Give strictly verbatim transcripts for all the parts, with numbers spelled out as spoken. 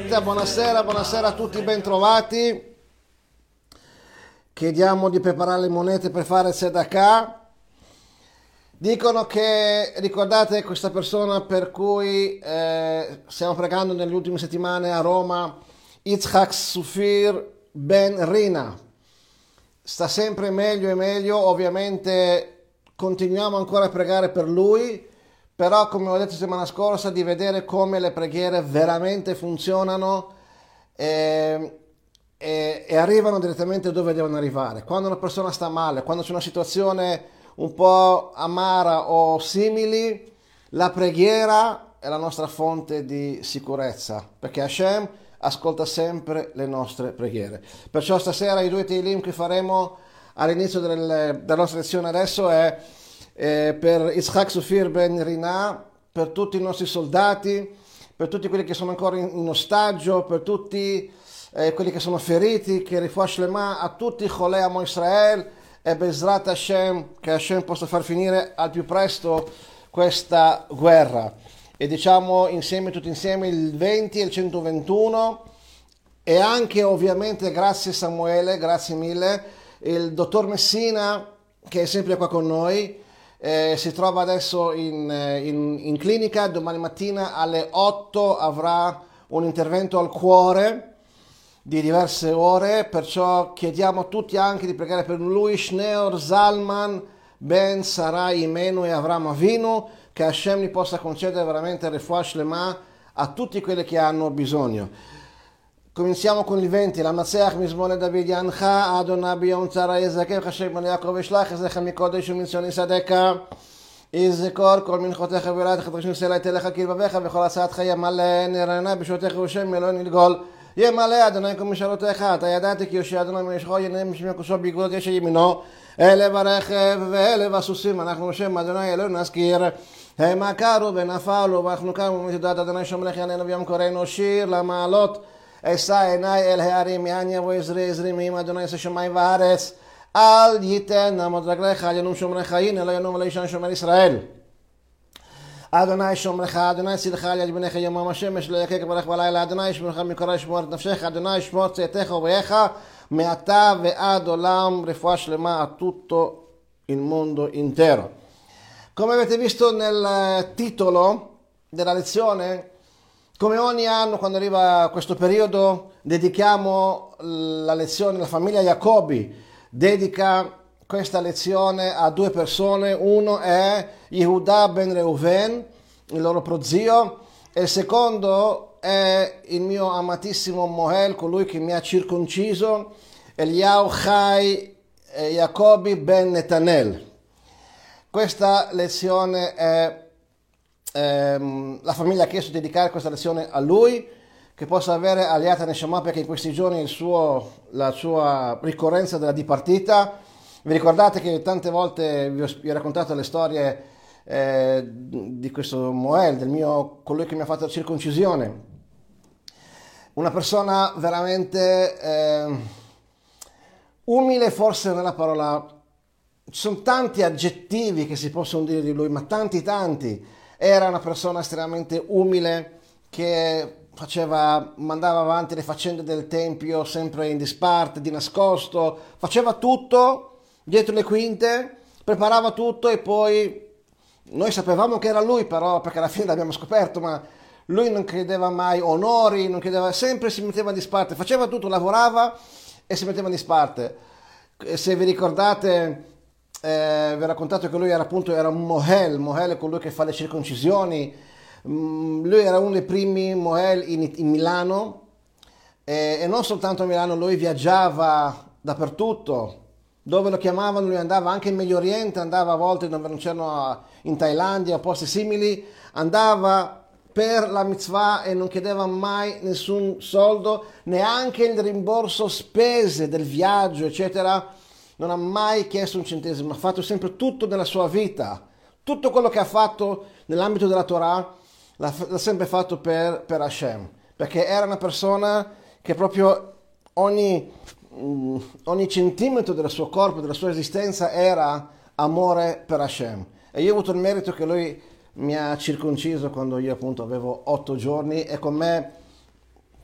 diretta, buonasera, buonasera a tutti, bentrovati. Chiediamo di preparare le monete per fare tzedakah. Dicono che, ricordate questa persona per cui eh, stiamo pregando nelle ultime settimane a Roma, Yitzhak Sufir Ben Rina. Sta sempre meglio e meglio, ovviamente continuiamo ancora a pregare per lui, però come ho detto settimana scorsa, di vedere come le preghiere veramente funzionano e, e, e arrivano direttamente dove devono arrivare. Quando una persona sta male, quando c'è una situazione un po' amara o simili, la preghiera è la nostra fonte di sicurezza, perché Hashem ascolta sempre le nostre preghiere. Perciò stasera i due Teilim che faremo all'inizio del, della nostra lezione adesso è eh, per Yitzhak Sufir Ben Rina, per tutti i nostri soldati, per tutti quelli che sono ancora in, in ostaggio, per tutti eh, quelli che sono feriti, che rifuash lema a tutti Cholei Amo Israel, e Bezrat Hashem, che Hashem possa far finire al più presto questa guerra. E diciamo insieme, tutti insieme, il venti e il centoventuno, e anche ovviamente grazie Samuele, grazie mille, il dottor Messina che è sempre qua con noi, eh, si trova adesso in, in, in clinica. Domani mattina alle otto avrà un intervento al cuore di diverse ore, perciò chiediamo a tutti anche di pregare per lui, Shneor Zalman Ben Sarai Imenu e Avram Avinu, che Hashem gli possa concedere veramente refuah shlema a tutti quelli che hanno bisogno. Cominciamo con il venti. La Matzeach Mizmone David Yancha Adonai Biyom Tzara Yezakev Hashem Ben Yaakov Ishlach Ezecha Mikodesh Uminsioni Sadeka Izekor Kol Minchotecha Virat Chatrishim Selai Telecha Kirvavecha Vechol Asat Chaya Male Nirana Bishotecha Ushem Melon Ilgol ימלא אדוני כל משאלותיך, אתה ידעתי כי יושיע אדוני ממשכו ינם משמי כוסו בגבולות יש ימינו, אלה ברכב ואלה בסוסים, אנחנו בשם אדוני אלוהינו נזכיר, הם עקרו ונפלו ואנחנו קמו מתודעת אדוני שומרך יעננו ויום קוראנו שיר למעלות, אשא עיני אל הערים יען יבוא עזרי עזרי מעם אדוני עשה שמיים וארץ, אל ייתן נעמוד רגליך על ינום שומרך הנה לא ינום ולא ישן שומר ישראל. אדוני שומרך, אדוני צילך על יד בניך יומם השמש לא יכך ברך בלילה, אדוני ישמרך מקרא ישמור את נפשך, אדוני ישמור צאתך ובואך מעתה ועד עולם, רפואה שלמה a tutto il mondo intero. Come avete visto nel titolo della lezione, come ogni anno quando arriva questo periodo dedichiamo la lezione, la famiglia Jacobi dedica questa lezione a due persone. Uno è Yehuda ben Reuven, il loro prozio, e il secondo è il mio amatissimo Mohel, colui che mi ha circonciso, Eliyahu Chai Jacobi ben Netanel. Questa lezione è ehm, la famiglia ha chiesto di dedicare questa lezione a lui, che possa avere aliata Neshama, perché in questi giorni il suo, la sua ricorrenza della dipartita. Vi ricordate che tante volte vi ho, vi ho raccontato le storie eh, di questo Moel, del mio, colui che mi ha fatto la circoncisione. Una persona veramente eh, umile, forse nella parola. Ci sono tanti aggettivi che si possono dire di lui, ma tanti tanti. Era una persona estremamente umile che faceva, mandava avanti le faccende del tempio sempre in disparte, di nascosto, faceva tutto dietro le quinte, preparava tutto e poi noi sapevamo che era lui, però perché alla fine l'abbiamo scoperto, ma lui non chiedeva mai onori, non chiedeva, sempre si metteva in disparte, faceva tutto, lavorava e si metteva in disparte. Se vi ricordate, eh, vi ho raccontato che lui era appunto era un Mohel, Mohel è colui che fa le circoncisioni. Mm, lui era uno dei primi Mohel in, in Milano e, e non soltanto a Milano, lui viaggiava dappertutto. Dove lo chiamavano lui andava, anche in Medio Oriente, andava a volte dove non c'erano, in Thailandia o posti simili, andava per la mitzvah e non chiedeva mai nessun soldo, neanche il rimborso spese del viaggio eccetera, non ha mai chiesto un centesimo, ha fatto sempre tutto nella sua vita, tutto quello che ha fatto nell'ambito della Torah l'ha, l'ha sempre fatto per, per Hashem, perché era una persona che proprio ogni ogni centimetro del suo corpo, della sua esistenza era amore per Hashem. E io ho avuto il merito che lui mi ha circonciso quando io appunto avevo otto giorni e con me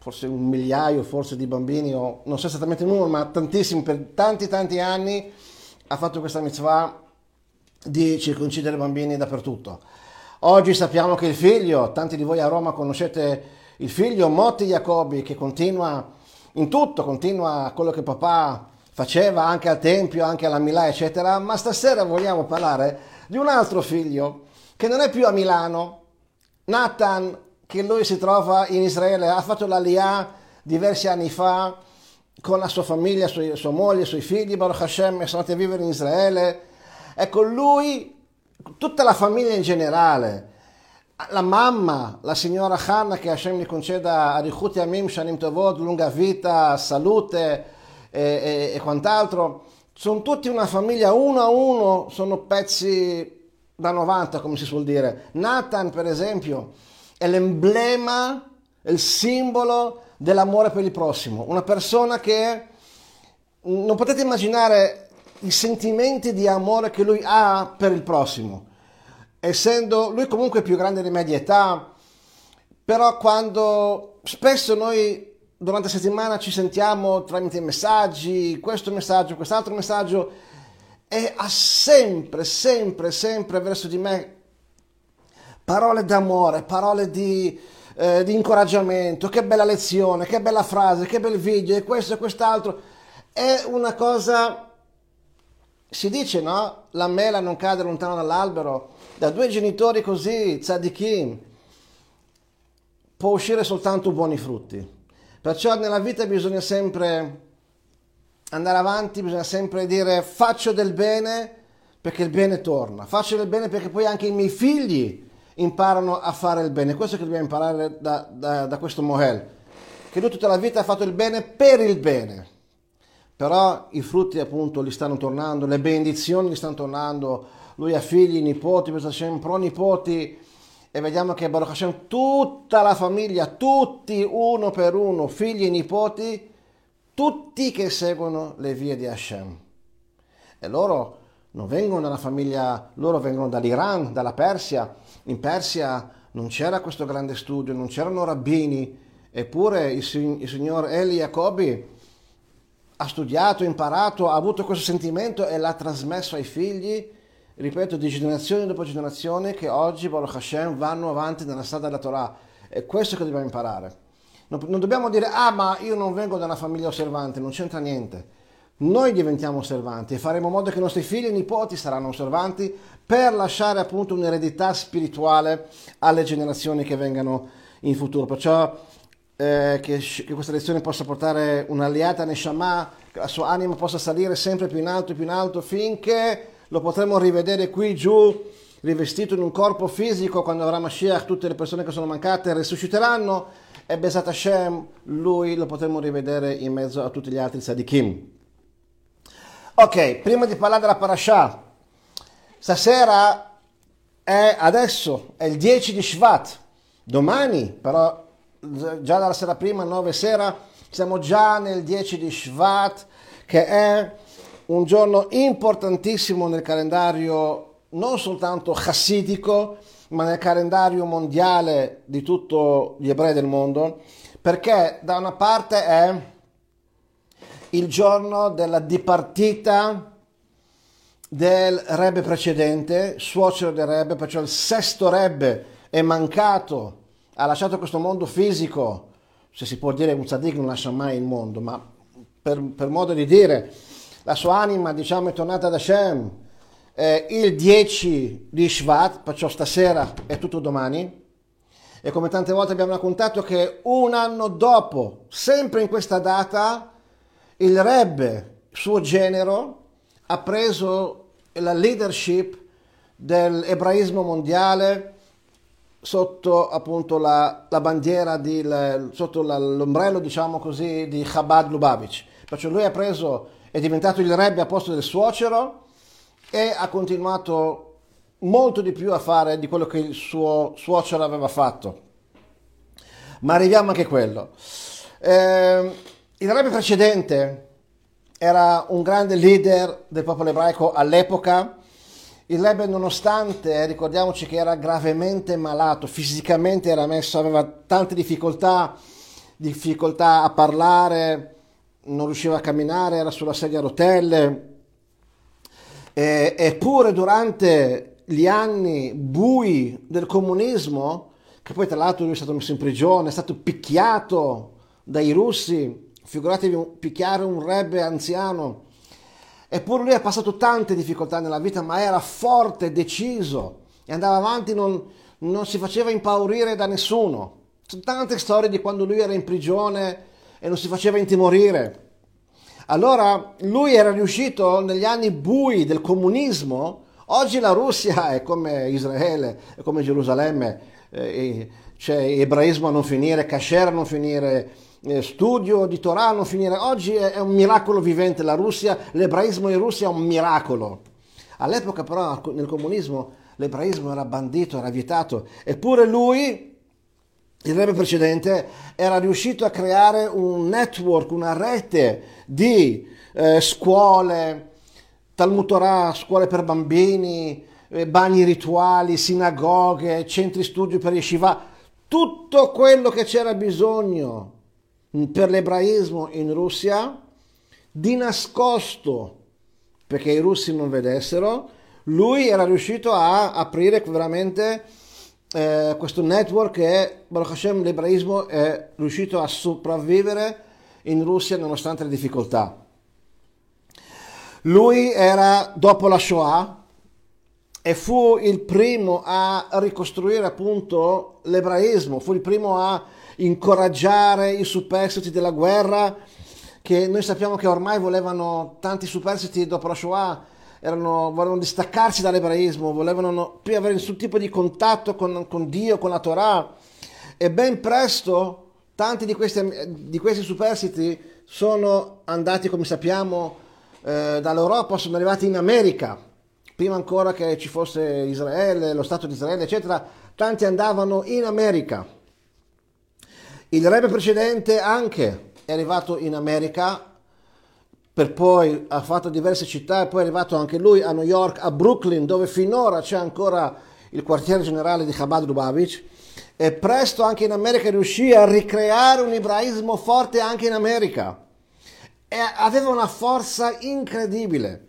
forse un migliaio forse di bambini, o non so esattamente il numero, ma tantissimi, per tanti tanti anni ha fatto questa mitzvah di circoncidere bambini dappertutto. Oggi sappiamo che il figlio, tanti di voi a Roma conoscete il figlio Motti Jacobi, che continua in tutto, continua quello che papà faceva anche al Tempio, anche alla Milà, eccetera, ma stasera vogliamo parlare di un altro figlio che non è più a Milano, Nathan, che lui si trova in Israele, ha fatto l'Aliyah diversi anni fa con la sua famiglia, sua, sua moglie, i suoi figli, Baruch Hashem, sono andati a vivere in Israele. Ecco, lui, tutta la famiglia in generale, la mamma, la signora Hannah, che Hashem gli conceda Arichut Yamim, Shanim Tovot, lunga vita, salute e, e, e quant'altro, sono tutti una famiglia, uno a uno, sono pezzi da novanta, come si suol dire. Nathan, per esempio, è l'emblema, è il simbolo dell'amore per il prossimo, una persona che non potete immaginare i sentimenti di amore che lui ha per il prossimo, essendo lui comunque più grande di media età, però quando spesso noi durante la settimana ci sentiamo tramite messaggi, questo messaggio, quest'altro messaggio, e ha sempre, sempre, sempre verso di me parole d'amore, parole di, eh, di incoraggiamento, che bella lezione, che bella frase, che bel video, e questo e quest'altro. È una cosa, si dice, no? La mela non cade lontano dall'albero. Da due genitori così, tzadikim, può uscire soltanto buoni frutti. Perciò nella vita bisogna sempre andare avanti, bisogna sempre dire faccio del bene perché il bene torna, faccio del bene perché poi anche i miei figli imparano a fare il bene. Questo che dobbiamo imparare da, da, da questo Mohel, che lui tutta la vita ha fatto il bene per il bene, però i frutti appunto gli stanno tornando, le benedizioni gli stanno tornando, lui ha figli, nipoti, pronipoti, e vediamo che Baruch Hashem tutta la famiglia, tutti uno per uno, figli e nipoti, tutti che seguono le vie di Hashem. E loro non vengono dalla famiglia, loro vengono dall'Iran, dalla Persia. In Persia non c'era questo grande studio, non c'erano rabbini, eppure il, il signor Eli Jacobi ha studiato, imparato, ha avuto questo sentimento e l'ha trasmesso ai figli, ripeto, di generazione dopo generazione, che oggi, Baruch Hashem, vanno avanti nella strada della Torah. È questo che dobbiamo imparare. Non, non dobbiamo dire, ah, ma io non vengo da una famiglia osservante, non c'entra niente. Noi diventiamo osservanti e faremo in modo che i nostri figli e nipoti saranno osservanti per lasciare appunto un'eredità spirituale alle generazioni che vengano in futuro. Perciò eh, che, che questa lezione possa portare un'alliata Neshama, che la sua anima possa salire sempre più in alto e più in alto, finché lo potremo rivedere qui giù, rivestito in un corpo fisico, quando avrà Mashiach, tutte le persone che sono mancate risusciteranno, e Bezat Hashem, lui lo potremo rivedere in mezzo a tutti gli altri tzadikim. Ok, prima di parlare della parasha, stasera è adesso, è il dieci di Shvat, domani, però già dalla sera prima, nove sera, siamo già nel dieci di Shvat, che è un giorno importantissimo nel calendario non soltanto chassidico, ma nel calendario mondiale di tutti gli ebrei del mondo, perché da una parte è il giorno della dipartita del Rebbe precedente, suocero del Rebbe, perciò il sesto Rebbe è mancato, ha lasciato questo mondo fisico, se si può dire un tzaddik non lascia mai il mondo, ma per, per modo di dire, la sua anima, diciamo, è tornata ad Hashem eh, il dieci di Shvat, perciò stasera è tutto domani, e come tante volte abbiamo raccontato che un anno dopo, sempre in questa data, il Rebbe, suo genero, ha preso la leadership dell'ebraismo mondiale sotto appunto la, la bandiera, di, la, sotto la, l'ombrello, diciamo così, di Chabad Lubavitch. Perciò lui ha preso, è diventato il Rebbe a posto del suocero e ha continuato molto di più a fare di quello che il suo suocero aveva fatto. Ma arriviamo anche a quello. Eh, il Rebbe precedente era un grande leader del popolo ebraico all'epoca. Il Rebbe, nonostante, ricordiamoci che era gravemente malato, fisicamente era messo, aveva tante difficoltà difficoltà a parlare, non riusciva a camminare, era sulla sedia a rotelle. E, eppure durante gli anni bui del comunismo, che poi tra l'altro lui è stato messo in prigione, è stato picchiato dai russi, figuratevi picchiare un rebbe anziano, eppure lui ha passato tante difficoltà nella vita, ma era forte, deciso e andava avanti, non, non si faceva impaurire da nessuno. Sono tante storie di quando lui era in prigione e non si faceva intimorire. Allora lui era riuscito negli anni bui del comunismo. Oggi la Russia è come Israele, è come Gerusalemme, eh, c'è ebraismo a non finire, kasher a non finire, eh, studio di Torah a non finire. Oggi è, è un miracolo vivente la Russia, l'ebraismo in Russia è un miracolo. All'epoca però nel comunismo l'ebraismo era bandito, era vietato, eppure lui, il re precedente, era riuscito a creare un network, una rete di eh, scuole, Talmud Torah, scuole per bambini, eh, bagni rituali, sinagoghe, centri studio per yeshiva, tutto quello che c'era bisogno per l'ebraismo in Russia, di nascosto, perché i russi non vedessero, lui era riuscito a aprire veramente Eh, questo network e Baruch Hashem l'ebraismo è riuscito a sopravvivere in Russia nonostante le difficoltà. Lui era dopo la Shoah e fu il primo a ricostruire appunto l'ebraismo, fu il primo a incoraggiare i superstiti della guerra, che noi sappiamo che ormai volevano, tanti superstiti dopo la Shoah Erano, volevano distaccarsi dall'ebraismo, volevano più avere nessun tipo di contatto con, con Dio, con la Torah, e ben presto tanti di questi, di questi superstiti sono andati, come sappiamo, eh, dall'Europa, sono arrivati in America, prima ancora che ci fosse Israele, lo Stato di Israele, eccetera. Tanti andavano in America. Il rebbe precedente anche è arrivato in America, per poi ha fatto diverse città, e poi è arrivato anche lui a New York, a Brooklyn, dove finora c'è ancora il quartiere generale di Chabad Lubavitch, e presto anche in America riuscì a ricreare un ebraismo forte anche in America, e aveva una forza incredibile.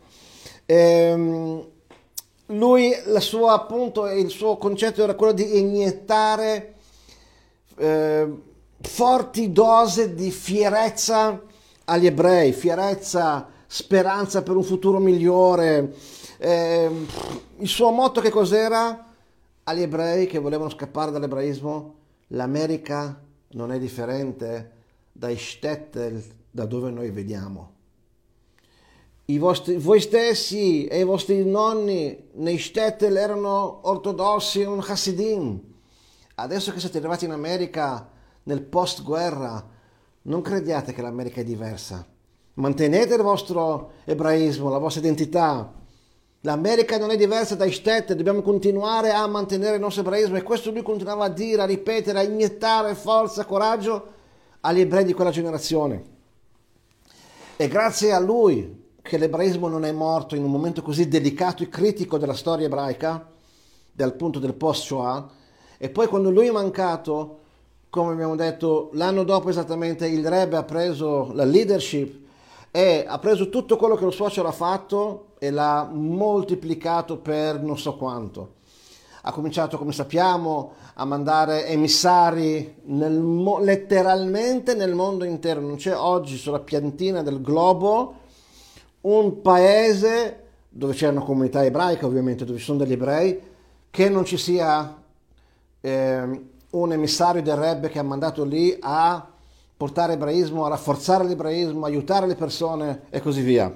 Ehm, lui, la sua, appunto, il suo concetto era quello di iniettare eh, forti dose di fierezza agli ebrei, fierezza, speranza per un futuro migliore. Eh, il suo motto che cos'era? Agli ebrei che volevano scappare dall'ebraismo: l'America non è differente dai shtetl da dove noi vediamo. I vostri, voi stessi e i vostri nonni nei shtetl erano ortodossi, erano chassidim. Adesso che siete arrivati in America nel post guerra, non crediate che l'America è diversa. Mantenete il vostro ebraismo, la vostra identità. L'America non è diversa dai shtetl, dobbiamo continuare a mantenere il nostro ebraismo. E questo lui continuava a dire, a ripetere, a iniettare forza, coraggio agli ebrei di quella generazione. E grazie a lui che l'ebraismo non è morto in un momento così delicato e critico della storia ebraica, dal punto del post-Shoah. E poi quando lui è mancato, come abbiamo detto, l'anno dopo esattamente, il Rebbe ha preso la leadership e ha preso tutto quello che lo suocero ha fatto e l'ha moltiplicato per non so quanto. Ha cominciato, come sappiamo, a mandare emissari nel mo- letteralmente nel mondo intero. Non c'è oggi sulla piantina del globo un paese dove c'è una comunità ebraica, ovviamente, dove ci sono degli ebrei, che non ci sia eh, un emissario del Rebbe che ha mandato lì a portare ebraismo, a rafforzare l'ebraismo, aiutare le persone e così via.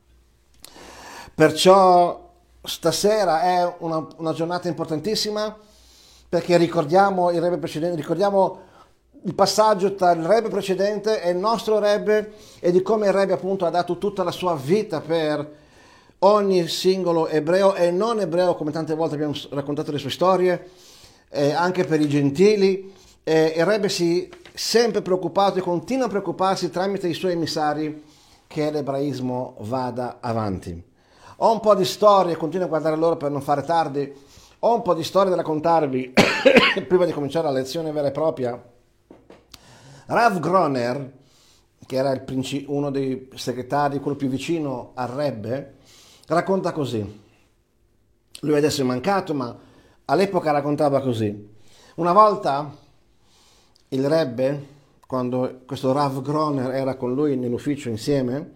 Perciò stasera è una, una giornata importantissima, perché ricordiamo il Rebbe precedente, ricordiamo il passaggio tra il Rebbe precedente e il nostro Rebbe, e di come il Rebbe appunto ha dato tutta la sua vita per ogni singolo ebreo e non ebreo, come tante volte abbiamo raccontato le sue storie, eh, anche per i gentili. Eh, il Rebbe si è sempre preoccupato e continua a preoccuparsi tramite i suoi emissari che l'ebraismo vada avanti. Ho un po' di storie, continuo a guardare l'ora per non fare tardi, ho un po' di storie da raccontarvi prima di cominciare la lezione vera e propria, Rav Groner, che era il princi- uno dei segretari, quello più vicino al Rebbe, racconta così. Lui adesso è mancato, ma all'epoca raccontava così. Una volta il Rebbe, quando questo Rav Groner era con lui nell'ufficio insieme,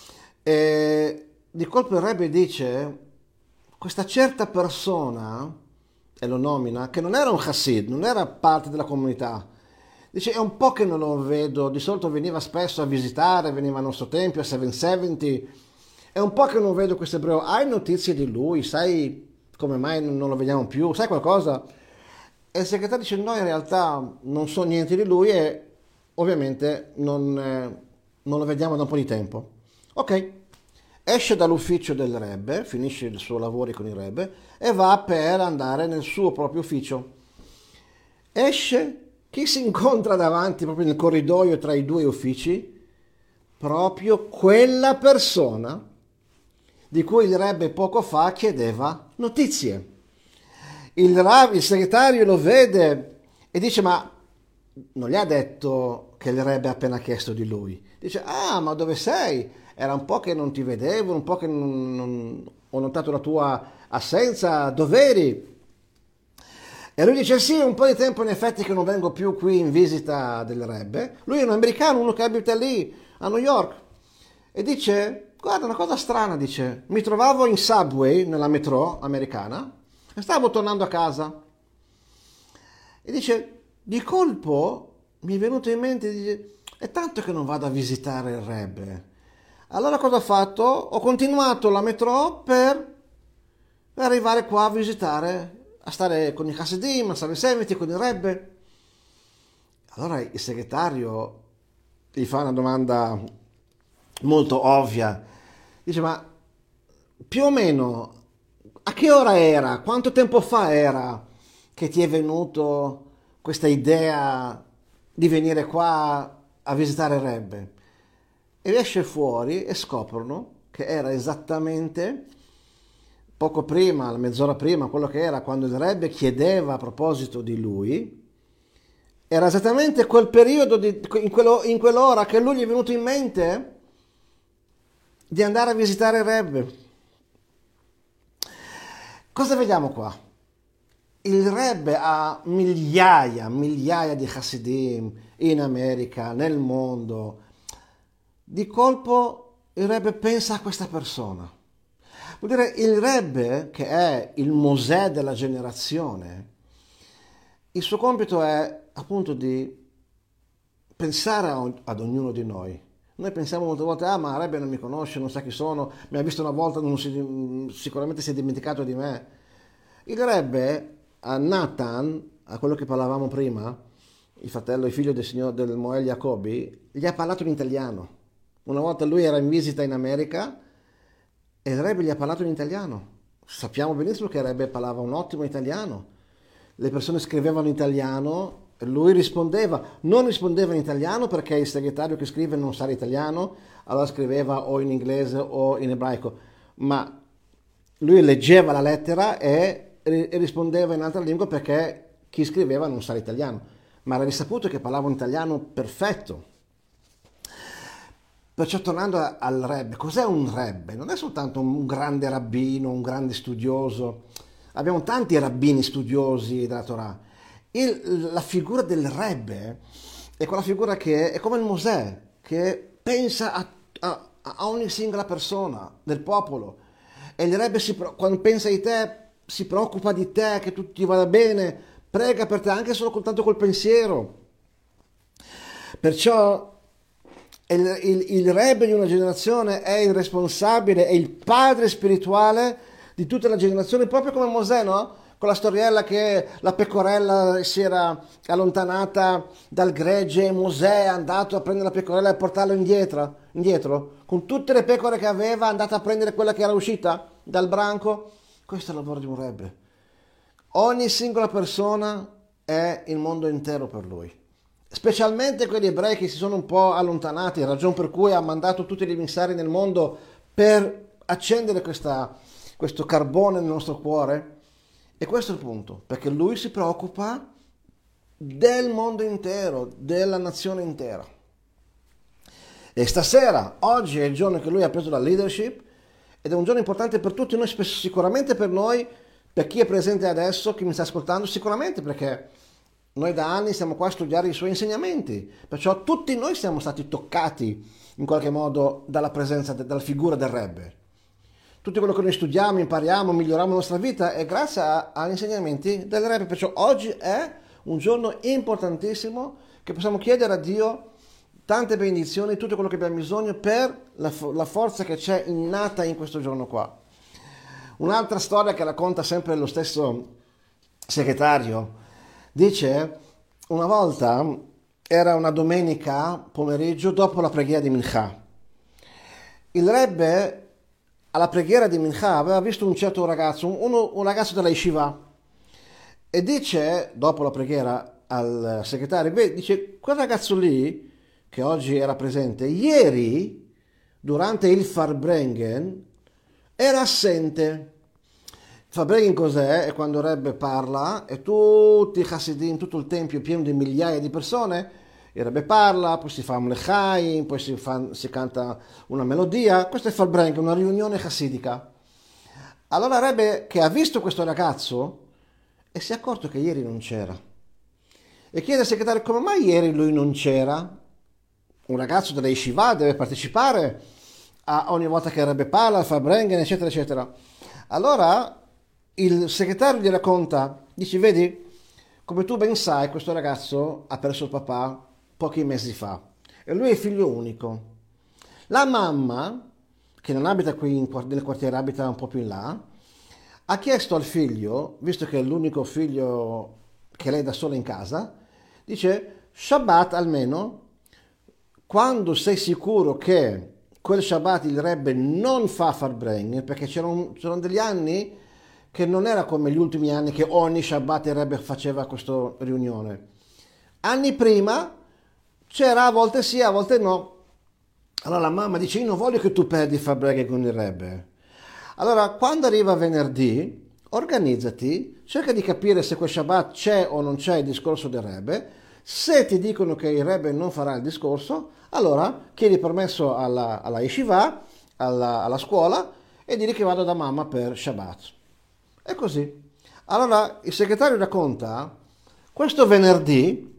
e di colpo il Rebbe dice, questa certa persona, e lo nomina, che non era un Hassid, non era parte della comunità, dice è un po' che non lo vedo, di solito veniva spesso a visitare, veniva al nostro tempio a settecentosettanta, è un po' che non vedo questo ebreo, hai notizie di lui, sai come mai non lo vediamo più, sai qualcosa? E il segretario dice no, in realtà non so niente di lui e ovviamente non, eh, non lo vediamo da un po' di tempo. Ok, esce dall'ufficio del Rebbe, finisce il suo lavoro con il Rebbe e va per andare nel suo proprio ufficio. Esce, chi si incontra davanti proprio nel corridoio tra i due uffici? Proprio quella persona di cui il Rebbe poco fa chiedeva notizie. Il, Rav, il segretario lo vede e dice ma non gli ha detto che il Rebbe ha appena chiesto di lui. Dice ah ma dove sei? Era un po' che non ti vedevo, un po' che non, non, ho notato la tua assenza, dov'eri? E lui dice sì, un po' di tempo in effetti che non vengo più qui in visita del Rebbe. Lui è un americano, uno che abita lì a New York. E dice, guarda una cosa strana, dice, mi trovavo in subway, nella metro americana, e stavo tornando a casa. E dice, di colpo mi è venuto in mente, dice, è tanto che non vado a visitare il Rebbe. Allora cosa ho fatto? Ho continuato la metro per, per arrivare qua a visitare, a stare con i Hasidim, a stare in Semiti, con il Rebbe. Allora il segretario gli fa una domanda molto ovvia. Dice, ma più o meno a che ora era? Quanto tempo fa era che ti è venuto questa idea di venire qua a visitare il Rebbe? E esce fuori e scoprono che era esattamente poco prima, mezz'ora prima, quello che era quando il Rebbe chiedeva a proposito di lui, era esattamente quel periodo, di, in, quello, in quell'ora che lui gli è venuto in mente di andare a visitare il Rebbe. Cosa vediamo qua? Il Rebbe ha migliaia, migliaia di Hasidim in America, nel mondo. Di colpo il Rebbe pensa a questa persona. Vuol dire il Rebbe, che è il Mosè della generazione, il suo compito è appunto di pensare ad ognuno di noi. Noi pensiamo molte volte, ah ma Rebbe non mi conosce, non sa chi sono, mi ha visto una volta, non si, sicuramente si è dimenticato di me. Il Rebbe a Nathan, a quello che parlavamo prima, il fratello e figlio del signor del Moel Jacobi, gli ha parlato in italiano. Una volta lui era in visita in America e il Rebbe gli ha parlato in italiano. Sappiamo benissimo che il Rebbe parlava un ottimo italiano. Le persone scrivevano in italiano, lui rispondeva. Non rispondeva in italiano perché il segretario che scrive non sa l'italiano, allora scriveva o in inglese o in ebraico. Ma lui leggeva la lettera e rispondeva in altra lingua perché chi scriveva non sa l'italiano. Ma era risaputo che parlava un italiano perfetto. Perciò tornando al Rebbe, cos'è un Rebbe? Non è soltanto un grande rabbino, un grande studioso. Abbiamo tanti rabbini studiosi della Torah. Il, la figura del Rebbe è quella figura che è come il Mosè, che pensa a, a, a ogni singola persona del popolo. E il Rebbe, si, quando pensa di te, si preoccupa di te, che tutto ti vada bene, prega per te anche solo soltanto col pensiero. Perciò Il, il, il Rebbe di una generazione è il responsabile, è il padre spirituale di tutta la generazione, proprio come Mosè, no? Con la storiella che la pecorella si era allontanata dal gregge e Mosè è andato a prendere la pecorella e portarla indietro, indietro, con tutte le pecore che aveva, è andato a prendere quella che era uscita dal branco. Questo è il lavoro di un Rebbe. Ogni singola persona è il mondo intero per lui. Specialmente quegli ebrei che si sono un po' allontanati, ragion per cui ha mandato tutti gli emissari nel mondo per accendere questa, questo carbone nel nostro cuore. E questo è il punto, perché lui si preoccupa del mondo intero, della nazione intera. E stasera, oggi è il giorno che lui ha preso la leadership ed è un giorno importante per tutti noi, sicuramente per noi, per chi è presente adesso, chi mi sta ascoltando, sicuramente perché noi da anni siamo qua a studiare i suoi insegnamenti, perciò tutti noi siamo stati toccati in qualche modo dalla presenza, dalla figura del Rebbe. Tutto quello che noi studiamo, impariamo, miglioriamo la nostra vita è grazie a, agli insegnamenti del Rebbe, perciò oggi è un giorno importantissimo che possiamo chiedere a Dio tante benedizioni, tutto quello che abbiamo bisogno per la, la forza che c'è innata in questo giorno qua. Un'altra storia che racconta sempre lo stesso segretario, dice, una volta era una domenica pomeriggio dopo la preghiera di Mincha. Il Rebbe alla preghiera di Mincha aveva visto un certo ragazzo, uno, un ragazzo della Yeshiva, e dice, dopo la preghiera al segretario, beh, dice, quel ragazzo lì, che oggi era presente, ieri, durante il Farbrengen, era assente. Farbrengen cos'è? È quando il Rebbe parla e tutti i Hasidim, tutto il tempio è pieno di migliaia di persone, il Rebbe parla, poi si fa un lechaim, poi si, fa, si canta una melodia. Questo è Farbrengen, una riunione hasidica. Allora il Rebbe, che ha visto questo ragazzo, e si è accorto che ieri non c'era. E chiede al segretario, come mai ieri lui non c'era? Un ragazzo della Yeshiva deve partecipare a ogni volta che il Rebbe parla, fa Brengen, eccetera, eccetera. Allora il segretario gli racconta, dice, vedi, come tu ben sai, questo ragazzo ha perso il papà pochi mesi fa e lui è figlio unico. La mamma, che non abita qui in, nel quartiere, abita un po' più in là, ha chiesto al figlio, visto che è l'unico figlio che lei da sola in casa, dice, Shabbat almeno, quando sei sicuro che quel Shabbat il Rebbe non fa Farbrengen, perché c'erano, c'erano degli anni che non era come gli ultimi anni che ogni Shabbat il Rebbe faceva questa riunione. Anni prima c'era a volte sì, a volte no. Allora la mamma dice, io non voglio che tu perdi Farbrengen con il Rebbe. Allora quando arriva venerdì, organizzati, cerca di capire se quel Shabbat c'è o non c'è il discorso del Rebbe. Se ti dicono che il Rebbe non farà il discorso, allora chiedi permesso alla, alla Yeshiva, alla, alla scuola, e digli che vado da mamma per Shabbat. È così. Allora il segretario racconta, questo venerdì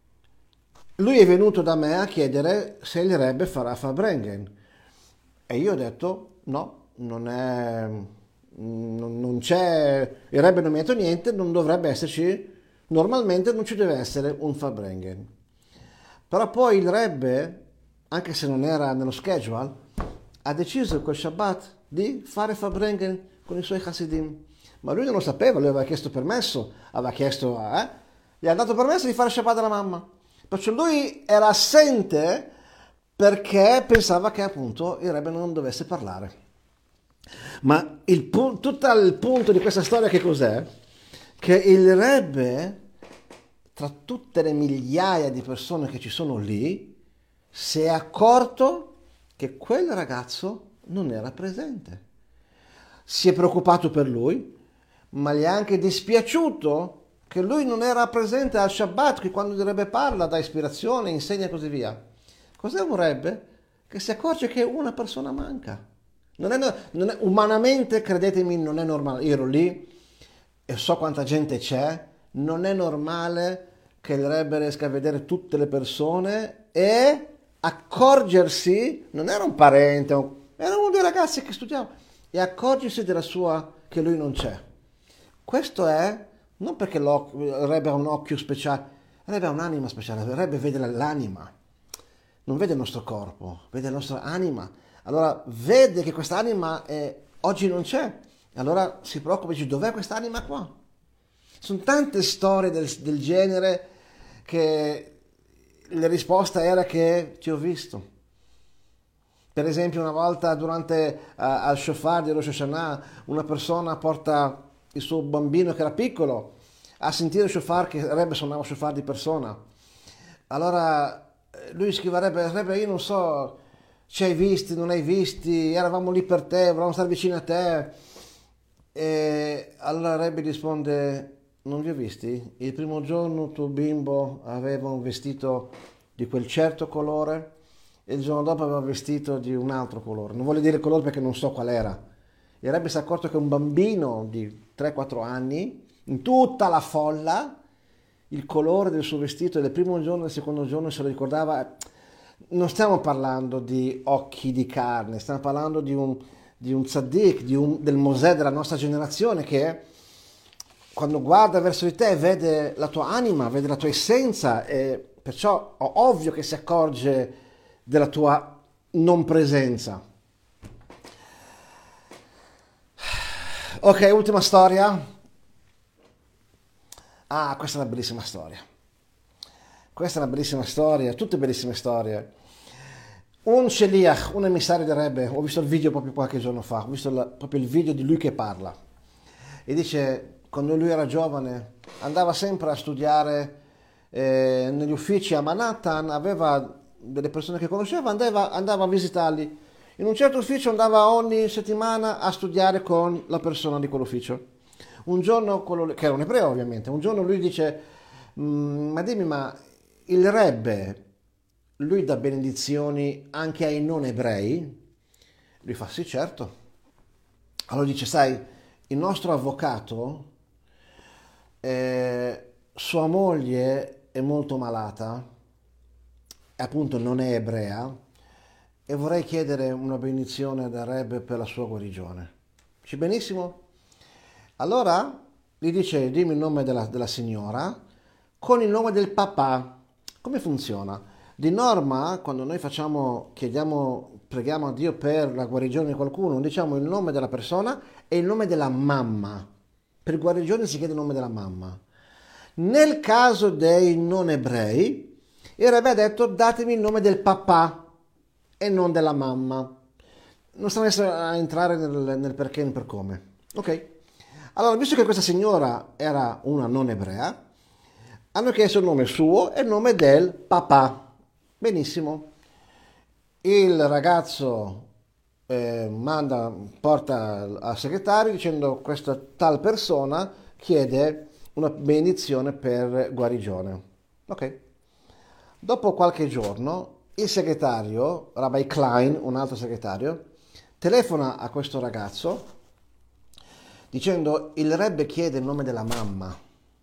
lui è venuto da me a chiedere se il Rebbe farà Farbrengen. E io ho detto, no, non è, non, non c'è, il Rebbe non mi ha detto niente, non dovrebbe esserci. Normalmente non ci deve essere un Farbrengen. Però poi il Rebbe, anche se non era nello schedule, ha deciso quel Shabbat di fare Farbrengen con i suoi Hasidim. Ma lui non lo sapeva, lui aveva chiesto permesso, aveva chiesto, eh? Gli ha dato permesso di fare Shabbat alla mamma. Perciò lui era assente perché pensava che appunto il Rebbe non dovesse parlare. Ma il, tutto il punto di questa storia che cos'è? Che il Rebbe, tra tutte le migliaia di persone che ci sono lì, si è accorto che quel ragazzo non era presente. Si è preoccupato per lui, ma gli è anche dispiaciuto che lui non era presente al Shabbat, che quando il Rebbe parla, dà ispirazione, insegna e così via. Cos'è un Rebbe? Che si accorge che una persona manca. Non è, non è, umanamente, credetemi, non è normale. Io ero lì e so quanta gente c'è, non è normale che il Rebbe riesca a vedere tutte le persone e accorgersi, non era un parente, era uno dei ragazzi che studiava, e accorgersi della sua, che lui non c'è. Questo è, non perché il Rebbe ha un occhio speciale, il Rebbe ha un'anima speciale, il Rebbe vede l'anima, non vede il nostro corpo, vede la nostra anima. Allora vede che quest'anima è, oggi non c'è. Allora si preoccupa e dice, dov'è quest'anima qua? Sono tante storie del, del genere che la risposta era che ti ho visto. Per esempio una volta durante uh, al shofar di Rosh Hashanah una persona porta il suo bambino che era piccolo a sentire il shofar, che Rebbe suonava shofar di persona. Allora lui scrive, Rebbe, Rebbe io non so, ci hai visti, non hai visti, eravamo lì per te, volevamo stare vicino a te. E allora Rebbe risponde, non vi ho visti? Il primo giorno tuo bimbo aveva un vestito di quel certo colore e il giorno dopo aveva un vestito di un altro colore. Non voglio dire il colore perché non so qual era. Il Rebbe si è accorto che un bambino di tre quattro anni, in tutta la folla, il colore del suo vestito del primo giorno e del secondo giorno se lo ricordava. Non stiamo parlando di occhi di carne, stiamo parlando di un, di un tzaddik, di un, del Mosè della nostra generazione che quando guarda verso di te vede la tua anima, vede la tua essenza e perciò è ovvio che si accorge della tua non presenza. Ok, ultima storia. Ah, questa è una bellissima storia. Questa è una bellissima storia, tutte bellissime storie. Un sheliach, un emissario del Rebbe, ho visto il video proprio qualche giorno fa, ho visto la, proprio il video di lui che parla. E dice, quando lui era giovane, andava sempre a studiare eh, negli uffici a Manhattan, aveva delle persone che conosceva, andava, andava a visitarli. In un certo ufficio andava ogni settimana a studiare con la persona di quell'ufficio. Un giorno, quello, che era un ebreo ovviamente, un giorno lui dice, ma dimmi, ma il Rebbe, lui dà benedizioni anche ai non ebrei? Lui fa, sì, certo. Allora dice, sai, il nostro avvocato, eh, sua moglie è molto malata, e appunto non è ebrea, e vorrei chiedere una benedizione dal Rebbe per la sua guarigione. Dice, benissimo. Allora gli dice, dimmi il nome della, della signora con il nome del papà. Come funziona? Di norma, quando noi facciamo, chiediamo, preghiamo a Dio per la guarigione di qualcuno, diciamo il nome della persona e il nome della mamma. Per guarigione si chiede il nome della mamma. Nel caso dei non ebrei, il Rebbe ha detto datemi il nome del papà e non della mamma. Non stiamo a entrare nel, nel perché e nel per come. Ok? Allora, visto che questa signora era una non ebrea, hanno chiesto il nome suo e il nome del papà. Benissimo. Il ragazzo eh, manda, porta al segretario dicendo questa tal persona chiede una benedizione per guarigione. Ok. Dopo qualche giorno il segretario, Rabbi Klein, un altro segretario, telefona a questo ragazzo dicendo il Rebbe chiede il nome della mamma.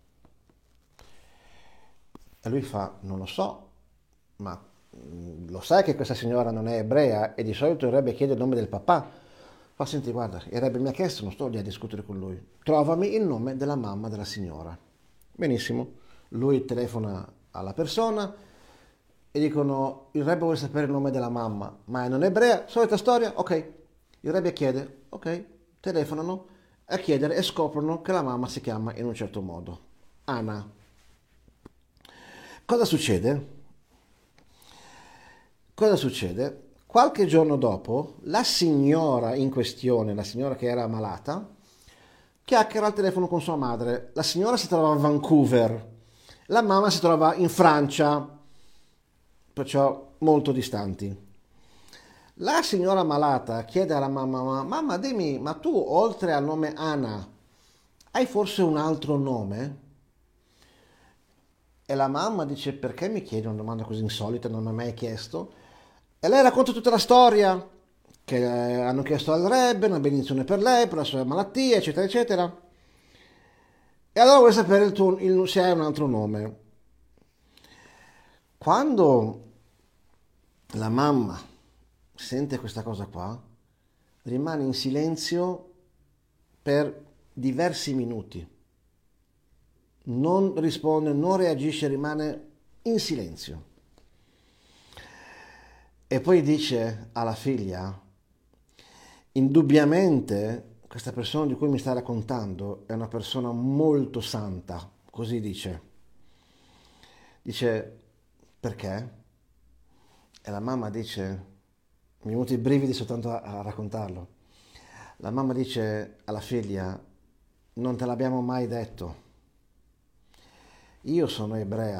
E lui fa, non lo so, ma lo sai che questa signora non è ebrea e di solito il Rebbe chiede il nome del papà? Fa, senti, guarda, il Rebbe mi ha chiesto, non sto lì a discutere con lui, trovami il nome della mamma della signora. Benissimo, lui telefona alla persona e dicono, il Rebbe vuole sapere il nome della mamma, ma è non ebrea, solita storia, ok. Il Rebbe chiede, ok, telefonano a chiedere e scoprono che la mamma si chiama in un certo modo, Anna. Cosa succede? Cosa succede? Qualche giorno dopo, la signora in questione, la signora che era malata, chiacchiera al telefono con sua madre. La signora si trova a Vancouver, la mamma si trova in Francia, perciò molto distanti. La signora malata chiede alla mamma, mamma dimmi, ma tu oltre al nome Anna hai forse un altro nome? E la mamma dice, perché mi chiedi una domanda così insolita, non mi ha mai chiesto? E lei racconta tutta la storia, che hanno chiesto al Rebbe una benedizione per lei, per la sua malattia, eccetera, eccetera. E allora vuole sapere il tuo, il, se hai un altro nome. Quando la mamma sente questa cosa qua, rimane in silenzio per diversi minuti. Non risponde, non reagisce, rimane in silenzio. E poi dice alla figlia, indubbiamente questa persona di cui mi stai raccontando è una persona molto santa, così dice. Dice, perché? E la mamma dice, mi sono venuti i brividi soltanto a, a raccontarlo. La mamma dice alla figlia, non te l'abbiamo mai detto. Io sono ebrea.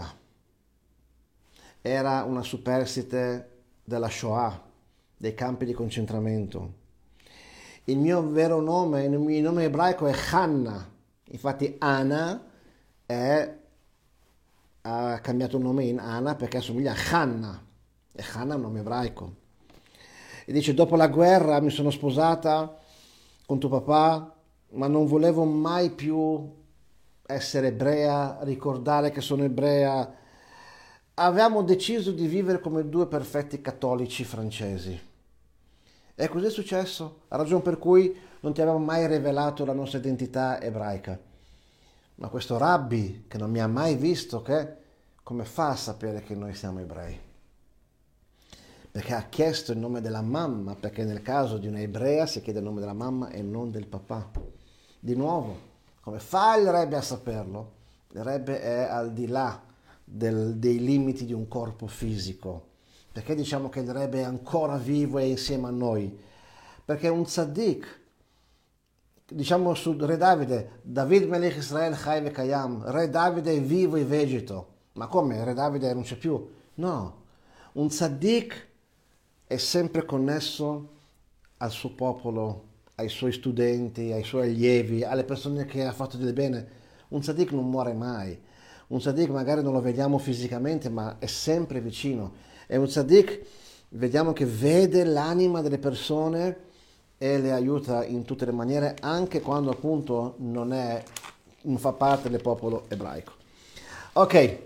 Era una superstite della Shoah, dei campi di concentramento. Il mio vero nome, il mio nome ebraico è Hanna. Infatti Anna è, ha cambiato nome in Anna perché assomiglia a Hanna, e Hanna è un nome ebraico. E dice, dopo la guerra mi sono sposata con tuo papà, ma non volevo mai più essere ebrea, ricordare che sono ebrea. Avevamo deciso di vivere come due perfetti cattolici francesi. E così è successo, la ragione per cui non ti avevamo mai rivelato la nostra identità ebraica. Ma questo rabbi, che non mi ha mai visto, che come fa a sapere che noi siamo ebrei? Perché ha chiesto il nome della mamma, perché nel caso di una ebrea si chiede il nome della mamma e non del papà. Di nuovo, come fa il Rebbe a saperlo? Il Rebbe è al di là del, dei limiti di un corpo fisico. Perché diciamo che il Rebbe è ancora vivo e insieme a noi? Perché un tzaddik, diciamo su Re Davide, David Melech Israel Chai Vekayam, Re Davide è vivo e vegeto. Ma come? Re Davide non c'è più? No, un tzaddik è sempre connesso al suo popolo, ai suoi studenti, ai suoi allievi, alle persone che ha fatto del bene. Un tzaddik non muore mai. Un tzaddik magari non lo vediamo fisicamente, ma è sempre vicino. E un tzaddik vediamo che vede l'anima delle persone e le aiuta in tutte le maniere, anche quando appunto non è, non fa parte del popolo ebraico. Ok.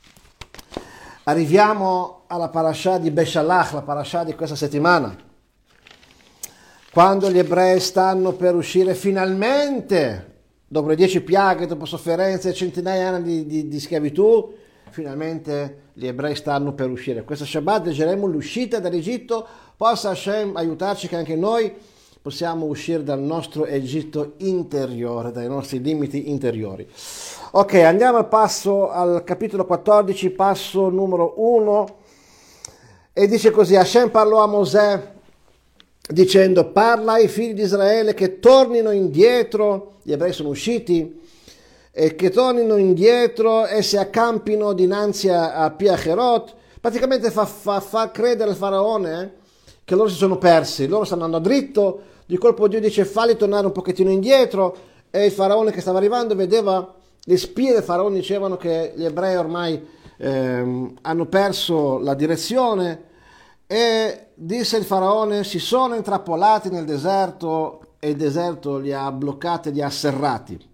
Arriviamo alla parasha di Beshalach, la parasha di questa settimana, quando gli ebrei stanno per uscire finalmente, dopo le dieci piaghe, dopo sofferenze e centinaia di anni di, di, di schiavitù, finalmente gli ebrei stanno per uscire. Questo Shabbat leggeremo l'uscita dall'Egitto, possa Hashem aiutarci che anche noi possiamo uscire dal nostro Egitto interiore, dai nostri limiti interiori. Ok, andiamo al passo, al capitolo quattordici, passo numero uno, e dice così: Hashem parlò a Mosè dicendo, parla ai figli di Israele che tornino indietro, gli ebrei sono usciti, e che tornino indietro e si accampino dinanzi a, a Piacherot. Praticamente fa, fa, fa credere al faraone eh, che loro si sono persi, loro stanno andando dritto, di colpo Dio dice falli tornare un pochettino indietro, e il faraone che stava arrivando vedeva, le spie del faraone dicevano che gli ebrei ormai ehm, hanno perso la direzione, e disse il faraone, si sono intrappolati nel deserto e il deserto li ha bloccati, li ha serrati.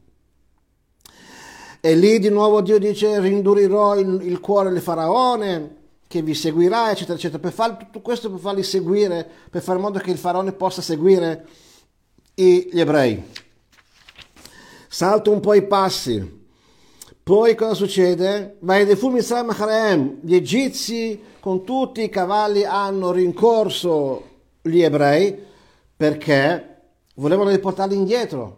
E lì di nuovo Dio dice, rindurirò il, il cuore del faraone che vi seguirà, eccetera, eccetera, per fare tutto questo, per farli seguire, per fare in modo che il faraone possa seguire gli ebrei. Salto un po' i passi. Poi cosa succede? Gli egizi con tutti i cavalli hanno rincorso gli ebrei perché volevano riportarli indietro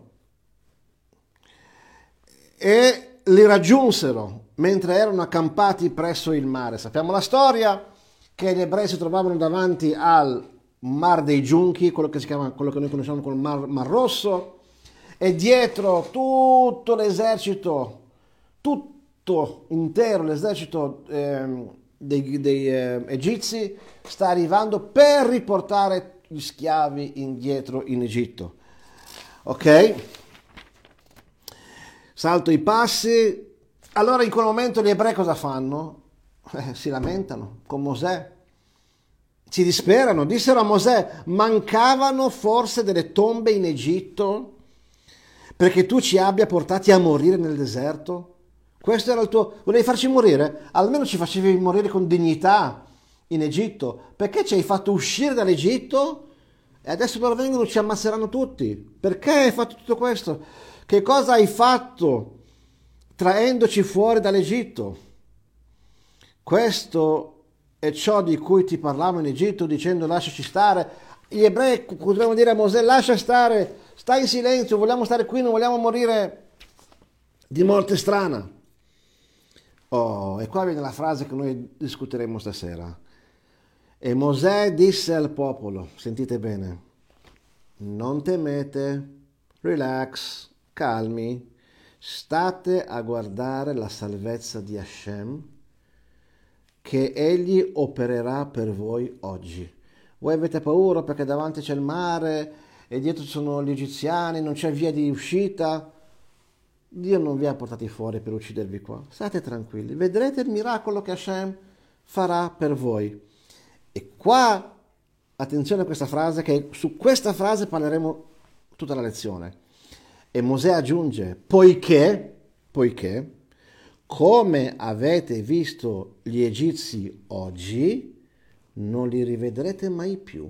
e li raggiunsero mentre erano accampati presso il mare. Sappiamo la storia che gli ebrei si trovavano davanti al Mar dei Giunchi, quello che si chiama, quello che noi conosciamo come Mar, Mar Rosso, e dietro tutto l'esercito, tutto intero l'esercito eh, dei, dei eh, egizi sta arrivando per riportare gli schiavi indietro in Egitto. Ok? Salto i passi. Allora in quel momento gli ebrei cosa fanno? Eh, si lamentano con Mosè, si disperano, dissero a Mosè, mancavano forse delle tombe in Egitto perché tu ci abbia portati a morire nel deserto? Questo era il tuo... Volevi farci morire? Almeno ci facevi morire con dignità in Egitto. Perché ci hai fatto uscire dall'Egitto? E adesso loro vengono e ci ammazzeranno tutti. Perché hai fatto tutto questo? Che cosa hai fatto traendoci fuori dall'Egitto? Questo è ciò di cui ti parlavo in Egitto dicendo lasciaci stare. Gli ebrei potevano dire a Mosè lascia stare, stai in silenzio, vogliamo stare qui, non vogliamo morire di morte strana. Oh, e qua viene la frase che noi discuteremo stasera. E Mosè disse al popolo, sentite bene, non temete, relax, calmi, state a guardare la salvezza di Hashem che egli opererà per voi oggi. Voi avete paura perché davanti c'è il mare e dietro ci sono gli egiziani, non c'è via di uscita? Dio non vi ha portati fuori per uccidervi qua. State tranquilli, vedrete il miracolo che Hashem farà per voi. E qua, attenzione a questa frase, che su questa frase parleremo tutta la lezione. E Mosè aggiunge, poiché, poiché, come avete visto gli egizi oggi, non li rivedrete mai più.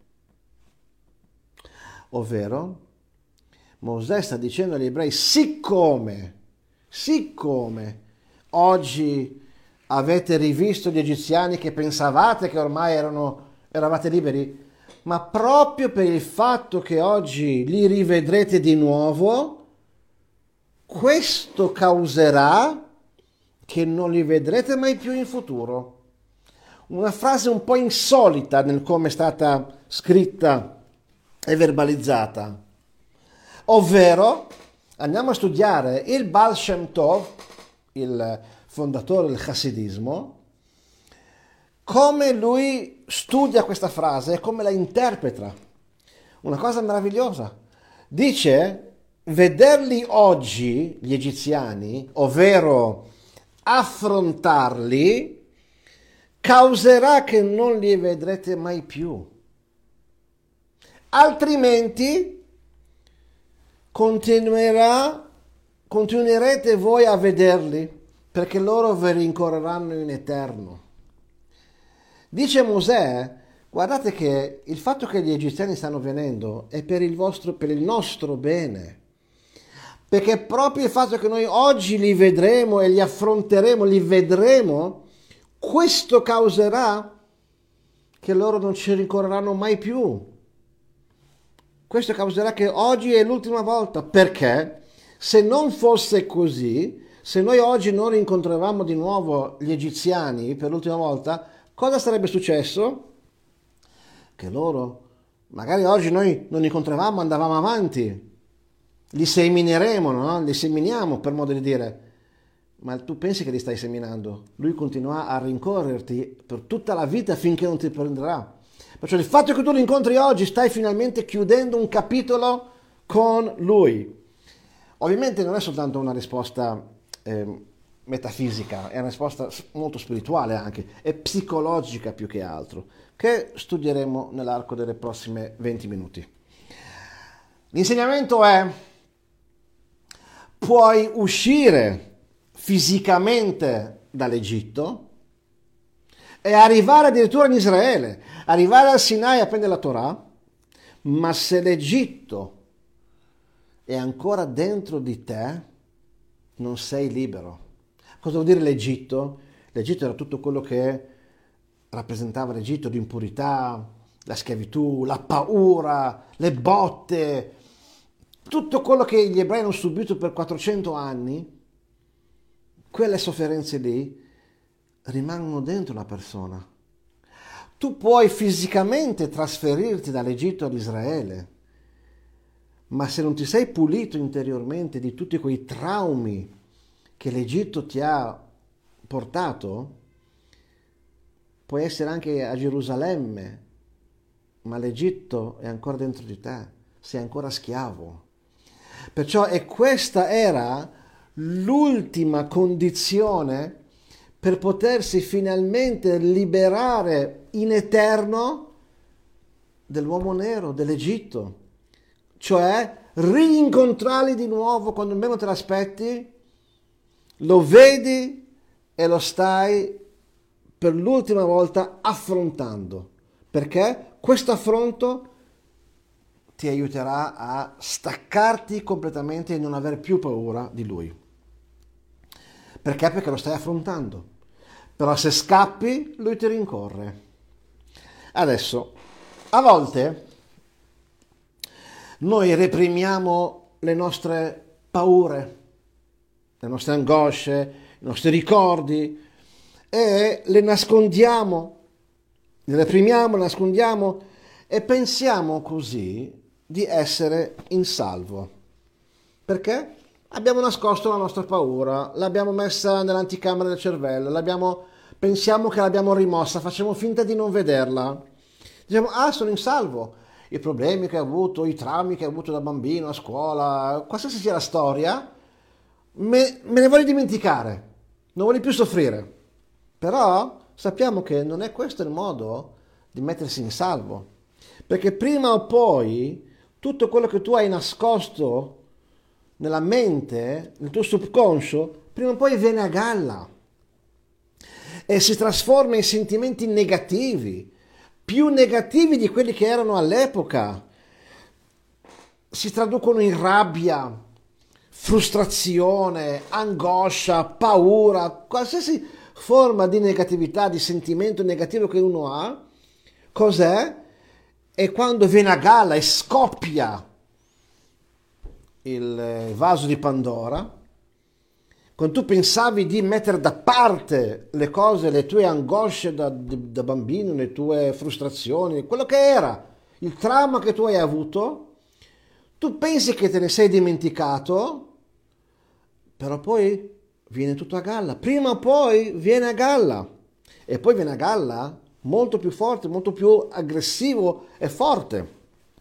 Ovvero, Mosè sta dicendo agli ebrei, siccome, siccome oggi avete rivisto gli egiziani che pensavate che ormai erano, eravate liberi, ma proprio per il fatto che oggi li rivedrete di nuovo, questo causerà che non li vedrete mai più in futuro. Una frase un po' insolita nel come è stata scritta e verbalizzata. Ovvero, andiamo a studiare il Baal Shem Tov, il fondatore del Hasidismo, come lui studia questa frase e come la interpreta. Una cosa meravigliosa. Dice, vederli oggi, gli egiziani, ovvero affrontarli, causerà che non li vedrete mai più. Altrimenti continuerà, continuerete voi a vederli, perché loro vi rincorreranno in eterno. Dice Mosè, guardate che il fatto che gli egiziani stanno venendo è per il vostro, per il nostro bene, perché proprio il fatto che noi oggi li vedremo e li affronteremo, li vedremo, questo causerà che loro non ci rincorreranno mai più. Questo causerà che oggi è l'ultima volta, perché se non fosse così, se noi oggi non incontravamo di nuovo gli egiziani per l'ultima volta, cosa sarebbe successo? Che loro, magari oggi noi non incontravamo, andavamo avanti, li semineremo, no? Li seminiamo, per modo di dire. Ma tu pensi che li stai seminando? Lui continuerà a rincorrerti per tutta la vita finché non ti prenderà. Perciò il fatto che tu lo incontri oggi, stai finalmente chiudendo un capitolo con lui. Ovviamente non è soltanto una risposta eh, metafisica, è una risposta molto spirituale anche, è psicologica più che altro, che studieremo nell'arco delle prossime venti minuti. L'insegnamento è: puoi uscire fisicamente dall'Egitto e arrivare addirittura in Israele, arrivare al Sinai a prendere la Torah, ma se l'Egitto è ancora dentro di te, non sei libero. Cosa vuol dire l'Egitto? L'Egitto era tutto quello che rappresentava l'Egitto, l'impurità, la schiavitù, la paura, le botte, tutto quello che gli ebrei hanno subito per quattrocento anni. Quelle sofferenze lì rimangono dentro la persona. Tu puoi fisicamente trasferirti dall'Egitto ad Israele, ma se non ti sei pulito interiormente di tutti quei traumi che l'Egitto ti ha portato, puoi essere anche a Gerusalemme, ma l'Egitto è ancora dentro di te, sei ancora schiavo. Perciò e questa era l'ultima condizione per potersi finalmente liberare in eterno dell'uomo nero, dell'Egitto, cioè rincontrarli di nuovo quando meno te l'aspetti, lo vedi e lo stai per l'ultima volta affrontando, perché questo affronto ti aiuterà a staccarti completamente e non aver più paura di lui. Perché? Perché lo stai affrontando. Però se scappi, lui ti rincorre. Adesso, a volte noi reprimiamo le nostre paure, le nostre angosce, i nostri ricordi e le nascondiamo, le reprimiamo, le nascondiamo e pensiamo così di essere in salvo. Perché? Abbiamo nascosto la nostra paura, l'abbiamo messa nell'anticamera del cervello, l'abbiamo, pensiamo che l'abbiamo rimossa, facciamo finta di non vederla. Diciamo, ah, sono in salvo. I problemi che hai avuto, i traumi che hai avuto da bambino a scuola, qualsiasi sia la storia, me, me ne voglio dimenticare, non voglio più soffrire. Però sappiamo che non è questo il modo di mettersi in salvo, perché prima o poi tutto quello che tu hai nascosto nella mente, nel tuo subconscio, prima o poi viene a galla e si trasforma in sentimenti negativi, più negativi di quelli che erano all'epoca. Si traducono in rabbia, frustrazione, angoscia, paura, qualsiasi forma di negatività, di sentimento negativo che uno ha. Cos'è? E quando viene a galla e scoppia il vaso di Pandora, quando tu pensavi di mettere da parte le cose, le tue angosce da, da bambino, le tue frustrazioni, quello che era, il trauma che tu hai avuto, tu pensi che te ne sei dimenticato, però poi viene tutto a galla. Prima o poi viene a galla. E poi viene a galla molto più forte, molto più aggressivo e forte.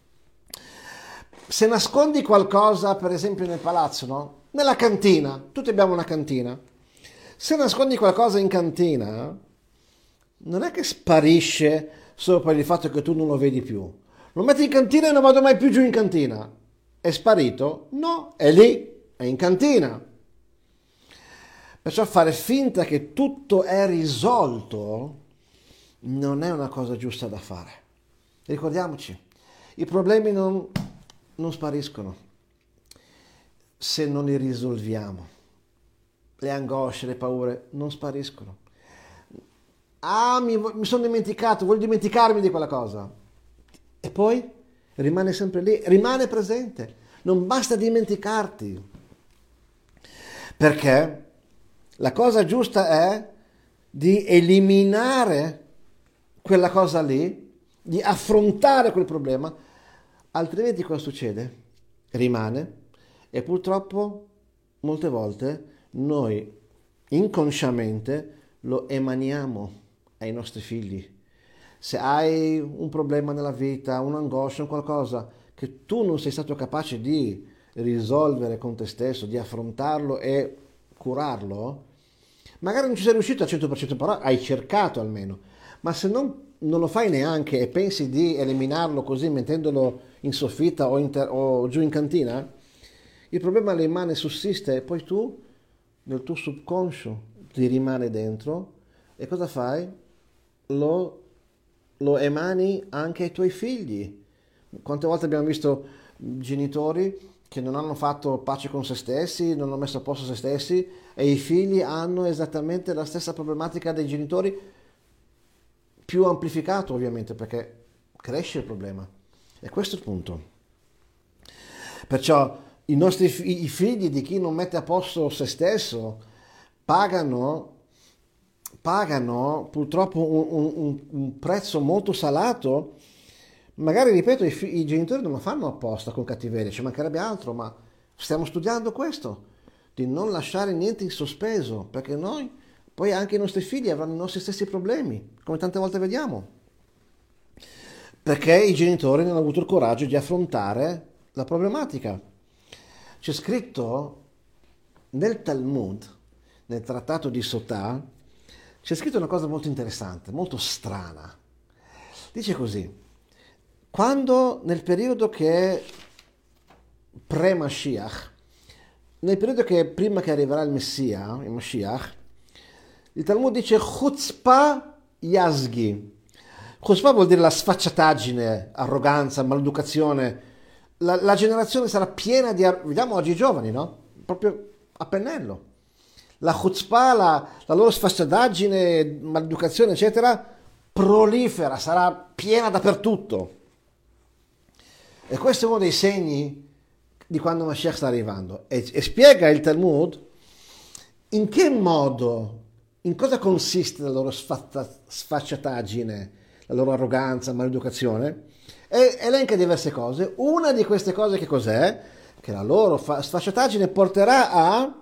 Se nascondi qualcosa, per esempio nel palazzo, no? Nella cantina, tutti abbiamo una cantina. Se nascondi qualcosa in cantina, non è che sparisce solo per il fatto che tu non lo vedi più. Lo metti in cantina e non vado mai più giù in cantina. È sparito? No, è lì, è in cantina. Perciò fare finta che tutto è risolto non è una cosa giusta da fare. Ricordiamoci, i problemi non, non spariscono se non li risolviamo. Le angosce, le paure non spariscono. Ah, mi, mi sono dimenticato, voglio dimenticarmi di quella cosa. E poi rimane sempre lì, rimane presente. Non basta dimenticarti. Perché la cosa giusta è di eliminare quella cosa lì, di affrontare quel problema, altrimenti cosa succede? Rimane e purtroppo molte volte noi inconsciamente lo emaniamo ai nostri figli. Se hai un problema nella vita, un'angoscia, un qualcosa che tu non sei stato capace di risolvere con te stesso, di affrontarlo e curarlo, magari non ci sei riuscito al cento per cento, però hai cercato almeno. Ma se non, non lo fai neanche e pensi di eliminarlo così mettendolo in soffitta o, in ter- o giù in cantina, il problema rimane, sussiste e poi tu nel tuo subconscio ti rimane dentro e cosa fai? Lo, lo emani anche ai tuoi figli. Quante volte abbiamo visto genitori che non hanno fatto pace con se stessi, non hanno messo a posto se stessi e i figli hanno esattamente la stessa problematica dei genitori, più amplificato ovviamente perché cresce il problema. E questo è il punto. Perciò i nostri i figli di chi non mette a posto se stesso pagano, pagano purtroppo un, un, un prezzo molto salato. Magari, ripeto, i, fi- i genitori non lo fanno apposta con cattiveria, ci mancherebbe altro, ma stiamo studiando questo, di non lasciare niente in sospeso, perché noi, poi anche i nostri figli avranno i nostri stessi problemi, come tante volte vediamo, perché i genitori non hanno avuto il coraggio di affrontare la problematica. C'è scritto nel Talmud, nel trattato di Sotà, c'è scritto una cosa molto interessante, molto strana. Dice così: quando nel periodo che è pre-Mashiach, nel periodo che è prima che arriverà il Messia, il Mashiach, il Talmud dice chutzpah yazgi. Chutzpah vuol dire la sfacciataggine, arroganza, maleducazione. La, la generazione sarà piena di... Vediamo oggi i giovani, no? Proprio a pennello. La chutzpah, la, la loro sfacciataggine, maleducazione, eccetera, prolifera, sarà piena dappertutto. E questo è uno dei segni di quando Mashiach sta arrivando. E, e spiega il Talmud in che modo, in cosa consiste la loro sfatta, sfacciataggine, la loro arroganza, maleducazione, e elenca diverse cose. Una di queste cose che cos'è? Che la loro fa- sfacciataggine porterà a,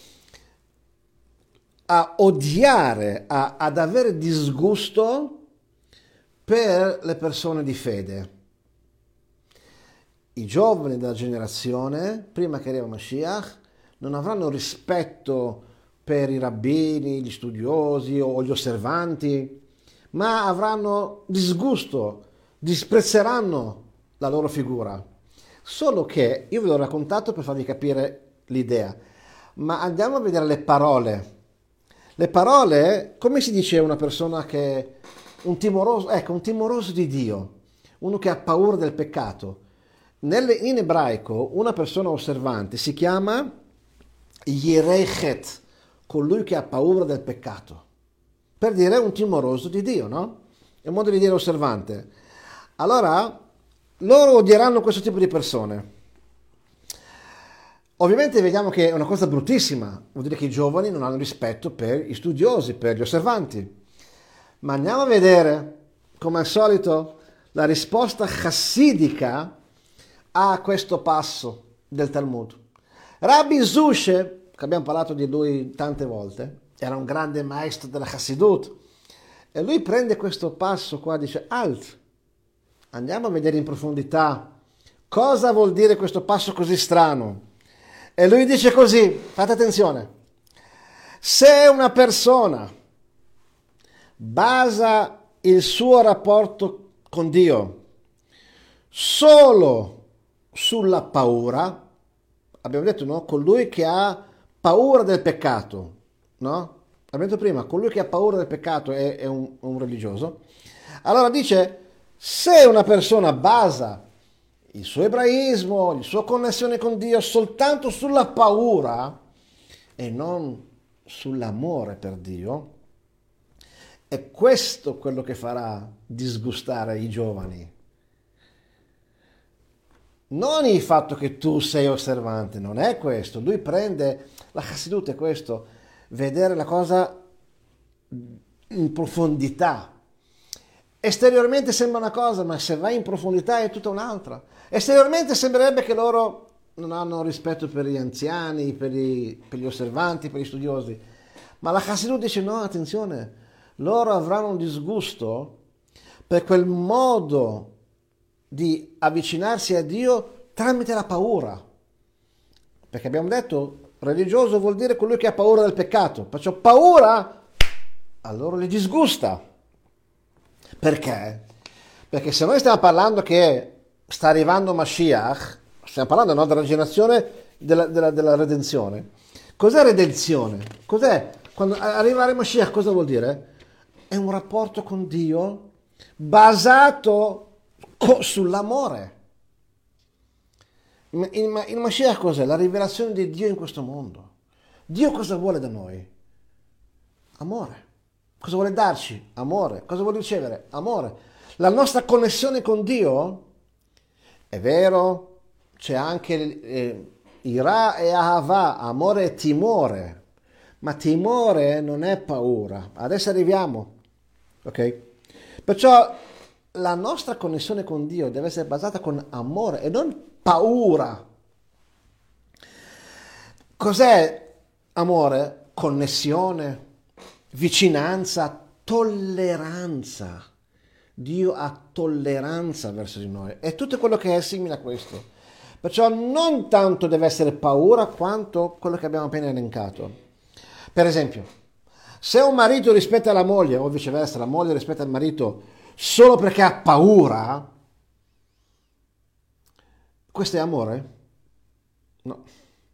a odiare, a, ad avere disgusto per le persone di fede. I giovani della generazione, prima che arriva Mashiach, non avranno rispetto per i rabbini, gli studiosi o gli osservanti, ma avranno disgusto, disprezzeranno la loro figura. Solo che io ve l'ho raccontato per farvi capire l'idea, ma andiamo a vedere le parole. Le parole, come si dice a una persona che è un timoroso, ecco, un timoroso di Dio, uno che ha paura del peccato. Nelle, in ebraico una persona osservante si chiama Yerechet, colui che ha paura del peccato, per dire un timoroso di Dio, no? È un modo di dire osservante. Allora, loro odieranno questo tipo di persone. Ovviamente vediamo che è una cosa bruttissima, vuol dire che i giovani non hanno rispetto per gli studiosi, per gli osservanti. Ma andiamo a vedere, come al solito, la risposta chassidica a questo passo del Talmud. Rabbi Zushe, che abbiamo parlato di lui tante volte, era un grande maestro della Chassidut, e lui prende questo passo qua e dice: Alt, andiamo a vedere in profondità cosa vuol dire questo passo così strano. E lui dice così, fate attenzione: se una persona basa il suo rapporto con Dio solo sulla paura, abbiamo detto, no? Colui che ha paura del peccato, no? Abbiamo detto prima, colui che ha paura del peccato è, è un, un religioso. Allora dice, se una persona basa il suo ebraismo, la sua connessione con Dio soltanto sulla paura e non sull'amore per Dio, è questo quello che farà disgustare i giovani. Non il fatto che tu sei osservante, non è questo. Lui prende, la Chassidut è questo, vedere la cosa in profondità. Esteriormente sembra una cosa, ma se vai in profondità è tutta un'altra. Esteriormente sembrerebbe che loro non hanno rispetto per gli anziani, per, i, per gli osservanti, per gli studiosi. Ma la Chassidut dice no, attenzione, loro avranno un disgusto per quel modo di avvicinarsi a Dio tramite la paura. Perché abbiamo detto, religioso vuol dire colui che ha paura del peccato. Perciò paura a loro li disgusta. Perché? Perché se noi stiamo parlando che sta arrivando Mashiach, stiamo parlando, no, della generazione della, della, della redenzione. Cos'è redenzione? Cos'è? Quando arrivare Mashiach cosa vuol dire? È un rapporto con Dio basato sull'amore. Il, il Mashiach cos'è? La rivelazione di Dio in questo mondo. Dio cosa vuole da noi? Amore. Cosa vuole darci? Amore. Cosa vuole ricevere? Amore. La nostra connessione con Dio, è vero, c'è anche eh, ira e ahava, amore e timore, ma timore non è paura. Adesso arriviamo, ok? Perciò la nostra connessione con Dio deve essere basata con amore e non paura. Cos'è amore? Connessione, vicinanza, tolleranza. Dio ha tolleranza verso di noi. È tutto quello che è simile a questo. Perciò non tanto deve essere paura quanto quello che abbiamo appena elencato. Per esempio, se un marito rispetta la moglie o viceversa, la moglie rispetta il marito solo perché ha paura, questo è amore? No.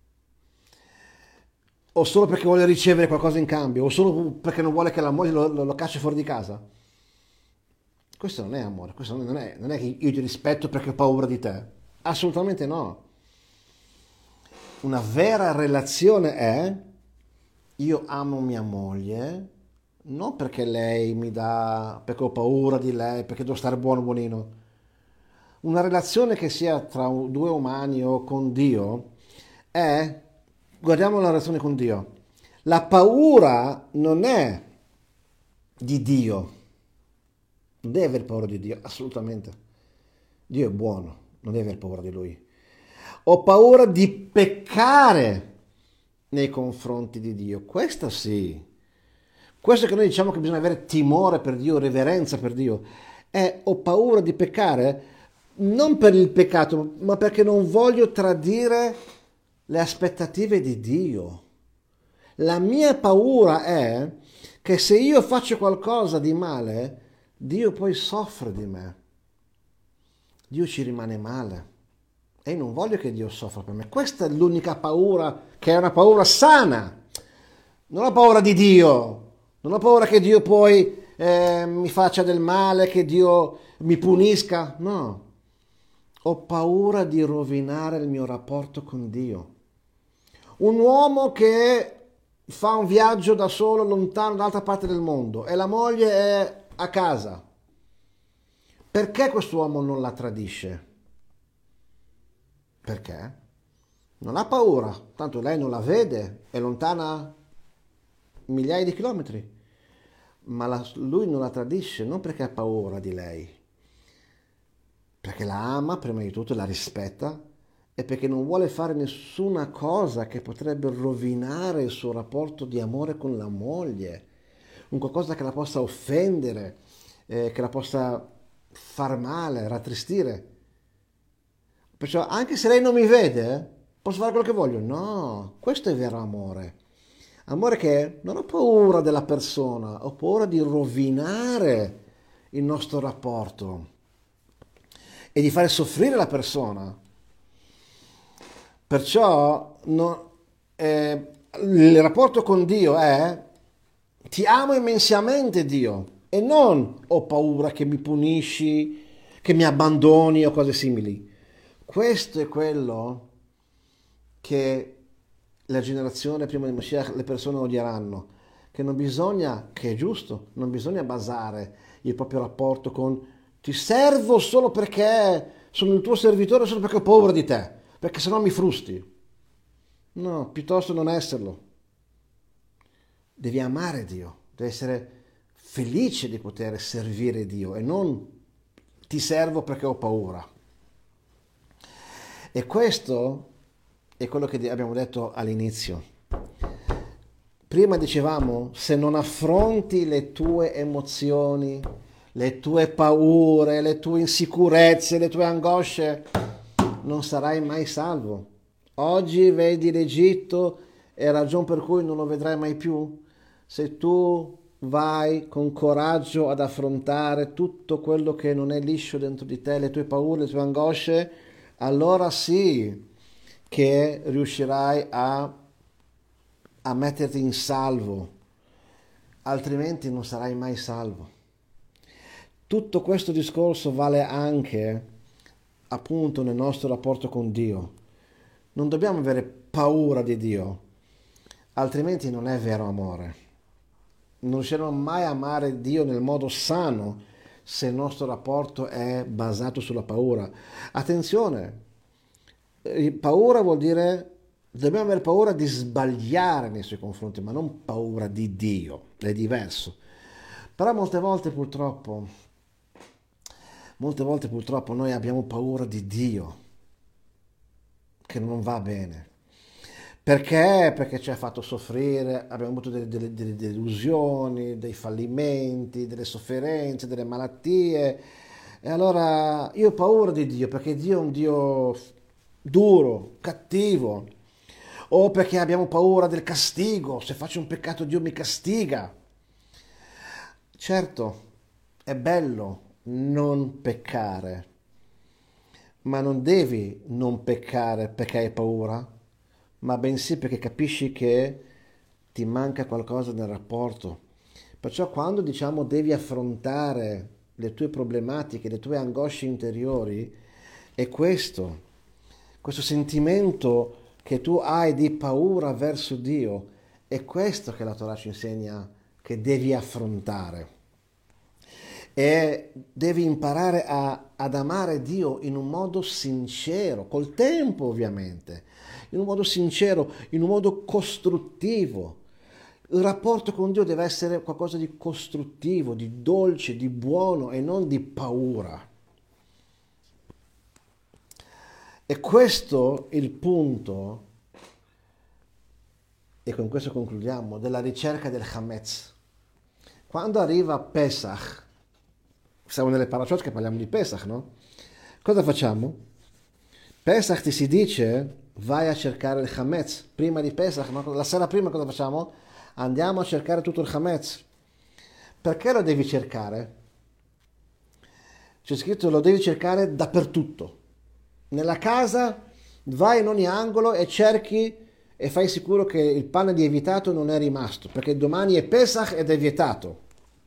O solo perché vuole ricevere qualcosa in cambio, o solo perché non vuole che la moglie lo, lo, lo cacci fuori di casa. Questo non è amore, questo non è, non è che io ti rispetto perché ho paura di te. Assolutamente no. Una vera relazione è: io amo mia moglie, non perché lei mi dà, perché ho paura di lei, perché devo stare buono buonino. Una relazione che sia tra due umani o con Dio è, guardiamo la relazione con Dio, la paura non è di Dio, non deve aver paura di Dio, assolutamente. Dio è buono, non deve aver paura di Lui. Ho paura di peccare nei confronti di Dio, questo sì. Questo che noi diciamo che bisogna avere timore per Dio, reverenza per Dio, è ho paura di peccare non per il peccato, ma perché non voglio tradire le aspettative di Dio. La mia paura è che se io faccio qualcosa di male, Dio poi soffre di me. Dio ci rimane male. E io non voglio che Dio soffra per me. Questa è l'unica paura che è una paura sana. Non ho paura di Dio. Non ho paura che Dio poi eh, mi faccia del male, che Dio mi punisca. No. Ho paura di rovinare il mio rapporto con Dio. Un uomo che fa un viaggio da solo lontano dall'altra parte del mondo e la moglie è a casa. Perché quest'uomo non la tradisce? Perché? Non ha paura, tanto lei non la vede, è lontana migliaia di chilometri, ma la, lui non la tradisce non perché ha paura di lei, perché la ama prima di tutto, la rispetta e perché non vuole fare nessuna cosa che potrebbe rovinare il suo rapporto di amore con la moglie, un qualcosa che la possa offendere, eh, che la possa far male, rattristire. Perciò anche se lei non mi vede, posso fare quello che voglio. No, questo è vero amore. Amore che non ho paura della persona, ho paura di rovinare il nostro rapporto e di fare soffrire la persona. Perciò no, eh, il rapporto con Dio è ti amo immensamente Dio e non ho paura che mi punisci, che mi abbandoni o cose simili. Questo è quello che la generazione prima di Mashiach le persone odieranno, che non bisogna, che è giusto, non bisogna basare il proprio rapporto con ti servo solo perché sono il tuo servitore, solo perché ho paura di te, perché sennò mi frusti. No, piuttosto non esserlo. Devi amare Dio, devi essere felice di poter servire Dio e non ti servo perché ho paura. E questo è quello che abbiamo detto all'inizio. Prima dicevamo, se non affronti le tue emozioni, le tue paure, le tue insicurezze, le tue angosce, non sarai mai salvo. Oggi vedi l'Egitto e ragion per cui non lo vedrai mai più. Se tu vai con coraggio ad affrontare tutto quello che non è liscio dentro di te, le tue paure, le tue angosce, allora sì che riuscirai a, a metterti in salvo, altrimenti non sarai mai salvo. Tutto questo discorso vale anche appunto nel nostro rapporto con Dio. Non dobbiamo avere paura di Dio, altrimenti non è vero amore. Non riusciremo mai a amare Dio nel modo sano se il nostro rapporto è basato sulla paura. Attenzione, paura vuol dire dobbiamo avere paura di sbagliare nei suoi confronti, ma non paura di Dio, è diverso. Però molte volte purtroppo, molte volte purtroppo noi abbiamo paura di Dio, che non va bene. Perché? Perché ci ha fatto soffrire, abbiamo avuto delle, delle, delle delusioni, dei fallimenti, delle sofferenze, delle malattie. E allora io ho paura di Dio, perché Dio è un Dio duro, cattivo. O perché abbiamo paura del castigo, se faccio un peccato Dio mi castiga. Certo, è bello non peccare, ma non devi non peccare perché hai paura, ma bensì perché capisci che ti manca qualcosa nel rapporto. Perciò quando diciamo devi affrontare le tue problematiche, le tue angosce interiori, è questo, questo sentimento che tu hai di paura verso Dio, è questo che la Torah ci insegna che devi affrontare. E devi imparare a, ad amare Dio in un modo sincero, col tempo ovviamente, in un modo sincero, in un modo costruttivo. Il rapporto con Dio deve essere qualcosa di costruttivo, di dolce, di buono e non di paura. E questo è il punto, e con questo concludiamo, della ricerca del Hametz. Quando arriva Pesach, siamo nelle parashat che parliamo di Pesach, no? Cosa facciamo? Pesach ti si dice vai a cercare il Hametz prima di Pesach, no? La sera prima cosa facciamo? Andiamo a cercare tutto il Hametz. Perché lo devi cercare? C'è scritto lo devi cercare dappertutto. Nella casa vai in ogni angolo e cerchi e fai sicuro che il pane lievitato non è rimasto, perché domani è Pesach ed è vietato.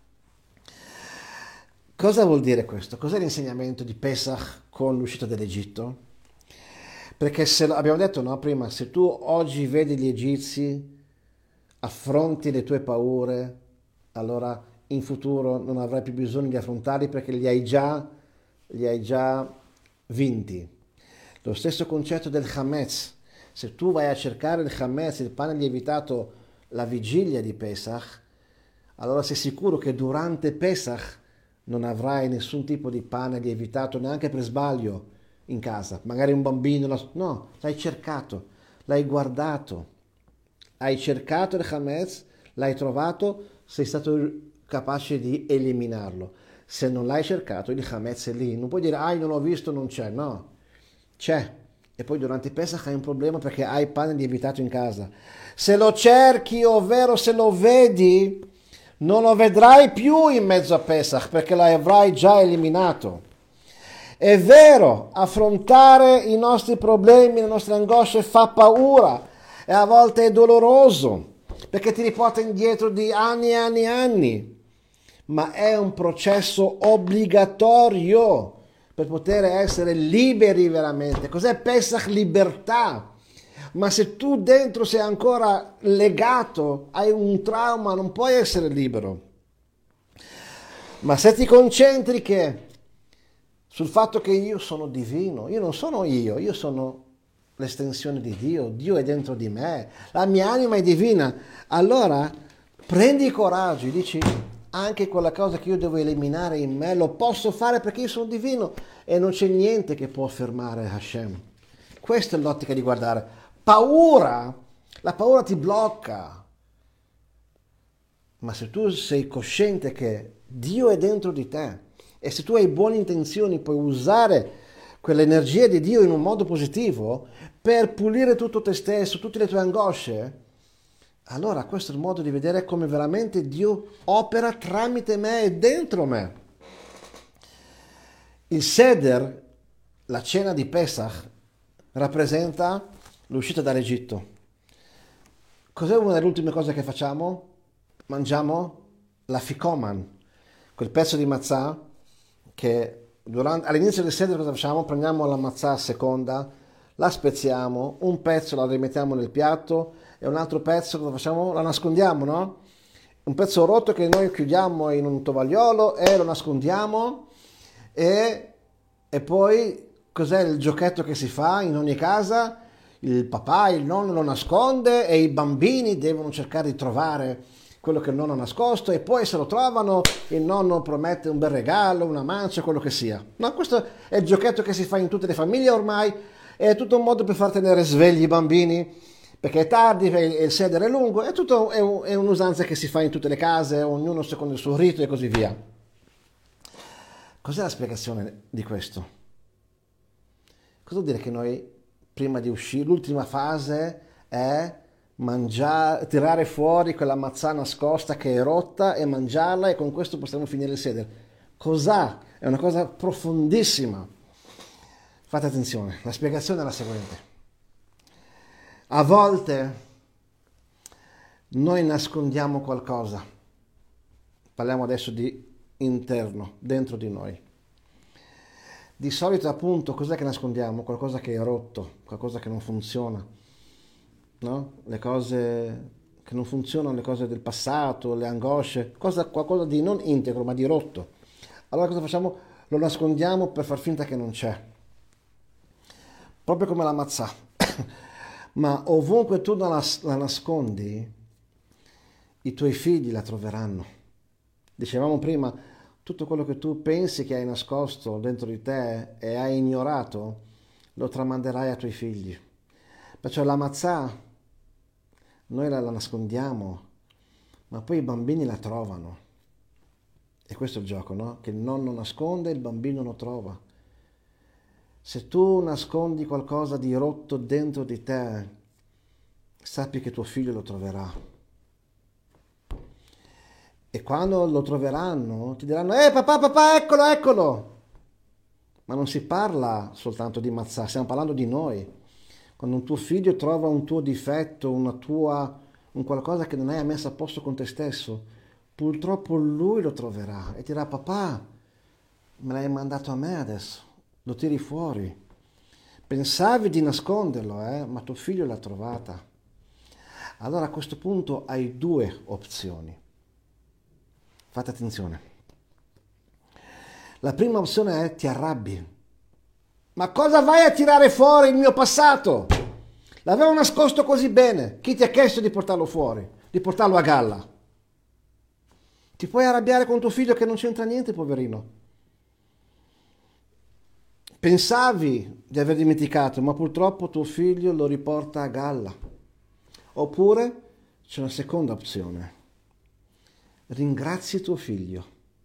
Cosa vuol dire questo? Cos'è l'insegnamento di Pesach con l'uscita dall'Egitto? Perché se abbiamo detto no, prima, se tu oggi vedi gli egizi, affronti le tue paure, allora in futuro non avrai più bisogno di affrontarli perché li hai già, li hai già vinti. Lo stesso concetto del Hametz. Se tu vai a cercare il Hametz, il pane lievitato, la vigilia di Pesach, allora sei sicuro che durante Pesach non avrai nessun tipo di pane lievitato neanche per sbaglio in casa, magari un bambino, no, l'hai cercato, l'hai guardato, hai cercato il Hametz, l'hai trovato, sei stato capace di eliminarlo. Se non l'hai cercato, il Hametz è lì, non puoi dire, ah, non l'ho visto, non c'è, no, c'è. E poi durante Pesach hai un problema perché hai pane lievitato in casa. Se lo cerchi, ovvero se lo vedi, non lo vedrai più in mezzo a Pesach perché lo avrai già eliminato. È vero, affrontare i nostri problemi, le nostre angosce fa paura e a volte è doloroso perché ti riporta indietro di anni e anni e anni, ma è un processo obbligatorio per poter essere liberi veramente. Cos'è Pesach? Libertà. Ma se tu dentro sei ancora legato, hai un trauma, non puoi essere libero. Ma se ti concentri che sul fatto che io sono divino, io non sono io, io sono l'estensione di Dio, Dio è dentro di me, la mia anima è divina, allora prendi coraggio e dici anche quella cosa che io devo eliminare in me, lo posso fare perché io sono divino e non c'è niente che può fermare Hashem. Questa è l'ottica di guardare. Paura, la paura ti blocca, ma se tu sei cosciente che Dio è dentro di te, e se tu hai buone intenzioni puoi usare quell'energia di Dio in un modo positivo per pulire tutto te stesso, tutte le tue angosce, allora questo è il modo di vedere come veramente Dio opera tramite me e dentro me. Il Seder, la cena di Pesach, rappresenta l'uscita dall'Egitto. Cos'è una delle ultime cose che facciamo? Mangiamo la fikoman, quel pezzo di matzah che durante, all'inizio del seder cosa facciamo? Prendiamo la matzah seconda, la spezziamo, un pezzo la rimettiamo nel piatto e un altro pezzo cosa facciamo? La nascondiamo, no? Un pezzo rotto che noi chiudiamo in un tovagliolo e lo nascondiamo e, e poi cos'è il giochetto che si fa in ogni casa? Il papà, il nonno lo nasconde e i bambini devono cercare di trovare quello che il nonno ha nascosto e poi se lo trovano il nonno promette un bel regalo, una mancia, quello che sia. No, questo è il giochetto che si fa in tutte le famiglie ormai, è tutto un modo per far tenere svegli i bambini, perché è tardi e il seder è lungo, è, tutto, è, un, è un'usanza che si fa in tutte le case, ognuno secondo il suo rito e così via. Cos'è la spiegazione di questo? Cosa vuol dire che noi, prima di uscire, l'ultima fase è mangiare, tirare fuori quella mazzà nascosta che è rotta e mangiarla e con questo possiamo finire il seder. Cos'ha? È una cosa profondissima. Fate attenzione, la spiegazione è la seguente. A volte noi nascondiamo qualcosa. Parliamo adesso di interno, dentro di noi. Di solito appunto cos'è che nascondiamo? Qualcosa che è rotto, qualcosa che non funziona. No? Le cose che non funzionano, le cose del passato, le angosce, cosa, qualcosa di non integro ma di rotto. Allora cosa facciamo? Lo nascondiamo per far finta che non c'è. Proprio come la mazzà. Ma ovunque tu la, la nascondi, i tuoi figli la troveranno. Dicevamo prima, tutto quello che tu pensi che hai nascosto dentro di te e hai ignorato, lo tramanderai ai tuoi figli. Perciò la mazzà noi la, la nascondiamo, ma poi i bambini la trovano. E questo è il gioco, no? Che il nonno nasconde e il bambino lo trova. Se tu nascondi qualcosa di rotto dentro di te, sappi che tuo figlio lo troverà. E quando lo troveranno, ti diranno, eh papà, papà, eccolo, eccolo. Ma non si parla soltanto di Mazzà, stiamo parlando di noi. Quando un tuo figlio trova un tuo difetto, una tua, un qualcosa che non hai messo a posto con te stesso, purtroppo lui lo troverà e dirà, papà, me l'hai mandato a me adesso, lo tiri fuori. Pensavi di nasconderlo, eh, ma tuo figlio l'ha trovata. Allora a questo punto hai due opzioni. Fate attenzione. La prima opzione è ti arrabbi. Ma cosa vai a tirare fuori il mio passato? L'avevo nascosto così bene. Chi ti ha chiesto di portarlo fuori? Di portarlo a galla? Ti puoi arrabbiare con tuo figlio che non c'entra niente, poverino. Pensavi di aver dimenticato, ma purtroppo tuo figlio lo riporta a galla. Oppure c'è una seconda opzione. Ringrazi tuo figlio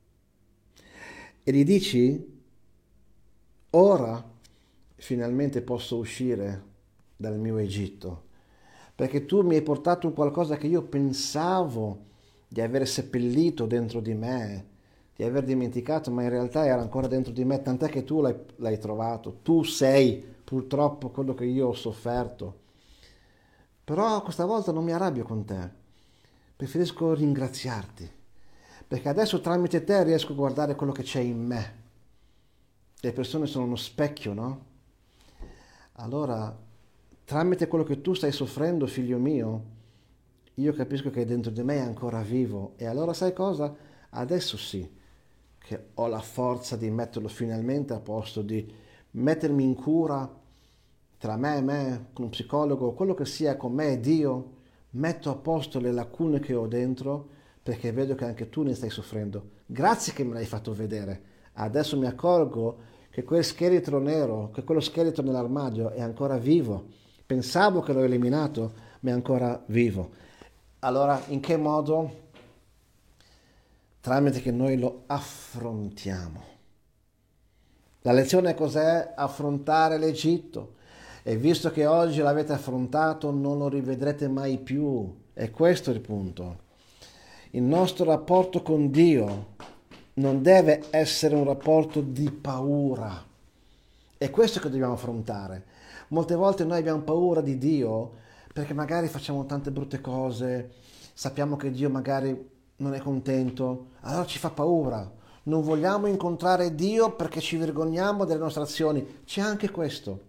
e gli dici, ora finalmente posso uscire dal mio Egitto, perché tu mi hai portato qualcosa che io pensavo di aver seppellito dentro di me, di aver dimenticato, ma in realtà era ancora dentro di me, tant'è che tu l'hai, l'hai trovato. Tu sei purtroppo quello che io ho sofferto. Però questa volta non mi arrabbio con te. Preferisco ringraziarti, perché adesso tramite te riesco a guardare quello che c'è in me. Le persone sono uno specchio, no? Allora, tramite quello che tu stai soffrendo, figlio mio, io capisco che dentro di me è ancora vivo. E allora sai cosa? Adesso sì, che ho la forza di metterlo finalmente a posto, di mettermi in cura tra me e me, con un psicologo, quello che sia con me e Dio, metto a posto le lacune che ho dentro, perché vedo che anche tu ne stai soffrendo. Grazie che me l'hai fatto vedere. Adesso mi accorgo che quel scheletro nero, che quello scheletro nell'armadio è ancora vivo. Pensavo che l'ho eliminato, ma è ancora vivo. Allora, in che modo? Tramite che noi lo affrontiamo. La lezione cos'è? Affrontare l'Egitto. E visto che oggi l'avete affrontato, non lo rivedrete mai più. E questo è il punto. Il nostro rapporto con Dio non deve essere un rapporto di paura. È questo che dobbiamo affrontare. Molte volte noi abbiamo paura di Dio perché magari facciamo tante brutte cose, sappiamo che Dio magari non è contento, allora ci fa paura. Non vogliamo incontrare Dio perché ci vergogniamo delle nostre azioni. C'è anche questo.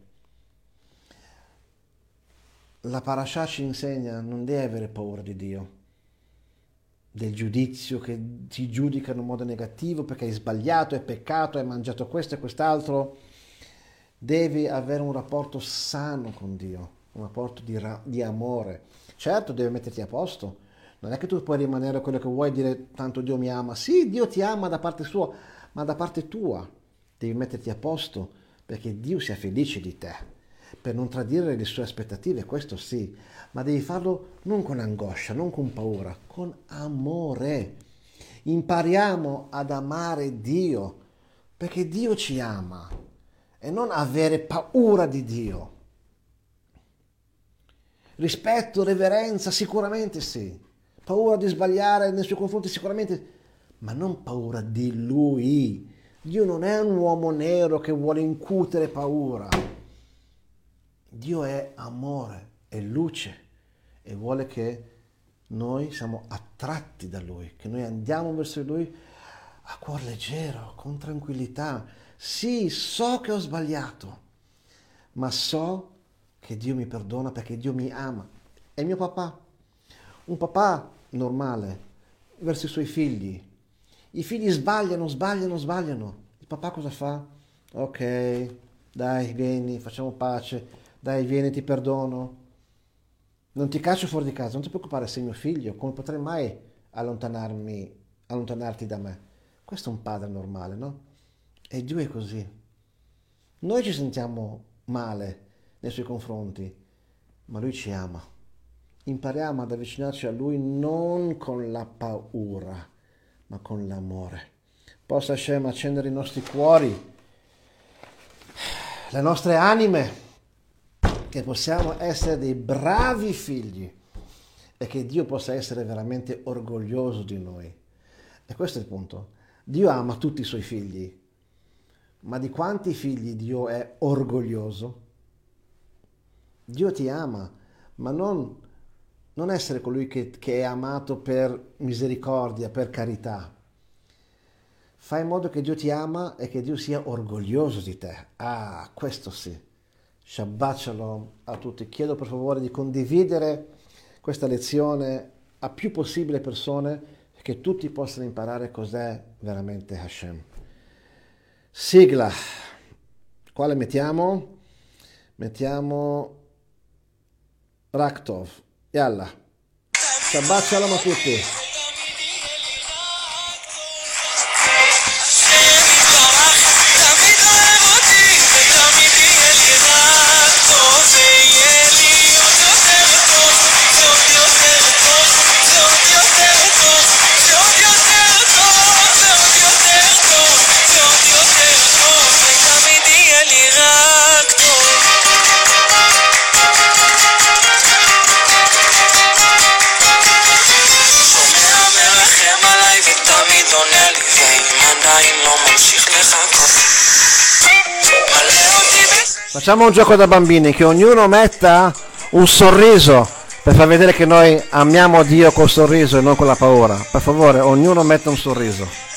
La parasha ci insegna, non devi avere paura di Dio, del giudizio che ti giudica in un modo negativo perché hai sbagliato, hai peccato, hai mangiato questo e quest'altro. Devi avere un rapporto sano con Dio, un rapporto di, ra- di amore. Certo, devi metterti a posto. Non è che tu puoi rimanere quello che vuoi e dire tanto Dio mi ama. Sì, Dio ti ama da parte sua, ma da parte tua devi metterti a posto perché Dio sia felice di te, per non tradire le sue aspettative, questo sì, ma devi farlo non con angoscia, non con paura, con amore. Impariamo ad amare Dio, perché Dio ci ama, e non avere paura di Dio. Rispetto, reverenza, sicuramente sì. Paura di sbagliare nei suoi confronti, sicuramente, ma non paura di Lui. Dio non è un uomo nero che vuole incutere paura. Dio è amore, è luce e vuole che noi siamo attratti da Lui, che noi andiamo verso Lui a cuor leggero, con tranquillità. Sì, so che ho sbagliato, ma so che Dio mi perdona perché Dio mi ama. È mio papà, un papà normale verso i suoi figli. I figli sbagliano, sbagliano, sbagliano. Il papà cosa fa? Ok, dai, vieni, facciamo pace. Dai, vieni, ti perdono. Non ti caccio fuori di casa, non ti preoccupare, sei mio figlio. Come potrei mai allontanarmi, allontanarti da me? Questo è un padre normale, no? E Dio è così. Noi ci sentiamo male nei suoi confronti, ma Lui ci ama. Impariamo ad avvicinarci a Lui non con la paura, ma con l'amore. Possa Hashem accendere i nostri cuori le nostre anime, che possiamo essere dei bravi figli e che Dio possa essere veramente orgoglioso di noi. E questo è il punto. Dio ama tutti i suoi figli, ma di quanti figli Dio è orgoglioso? Dio ti ama, ma non, non essere colui che, che è amato per misericordia, per carità. Fai in modo che Dio ti ama e che Dio sia orgoglioso di te. Ah, questo sì. Shabbat Shalom a tutti. Chiedo per favore di condividere questa lezione a più possibile persone, che tutti possano imparare cos'è veramente Hashem. Sigla. Quale mettiamo? Mettiamo Raktov. Yalla. Shabbat Shalom a tutti. Facciamo un gioco da bambini, che ognuno metta un sorriso per far vedere che noi amiamo Dio col sorriso e non con la paura. Per favore, ognuno metta un sorriso.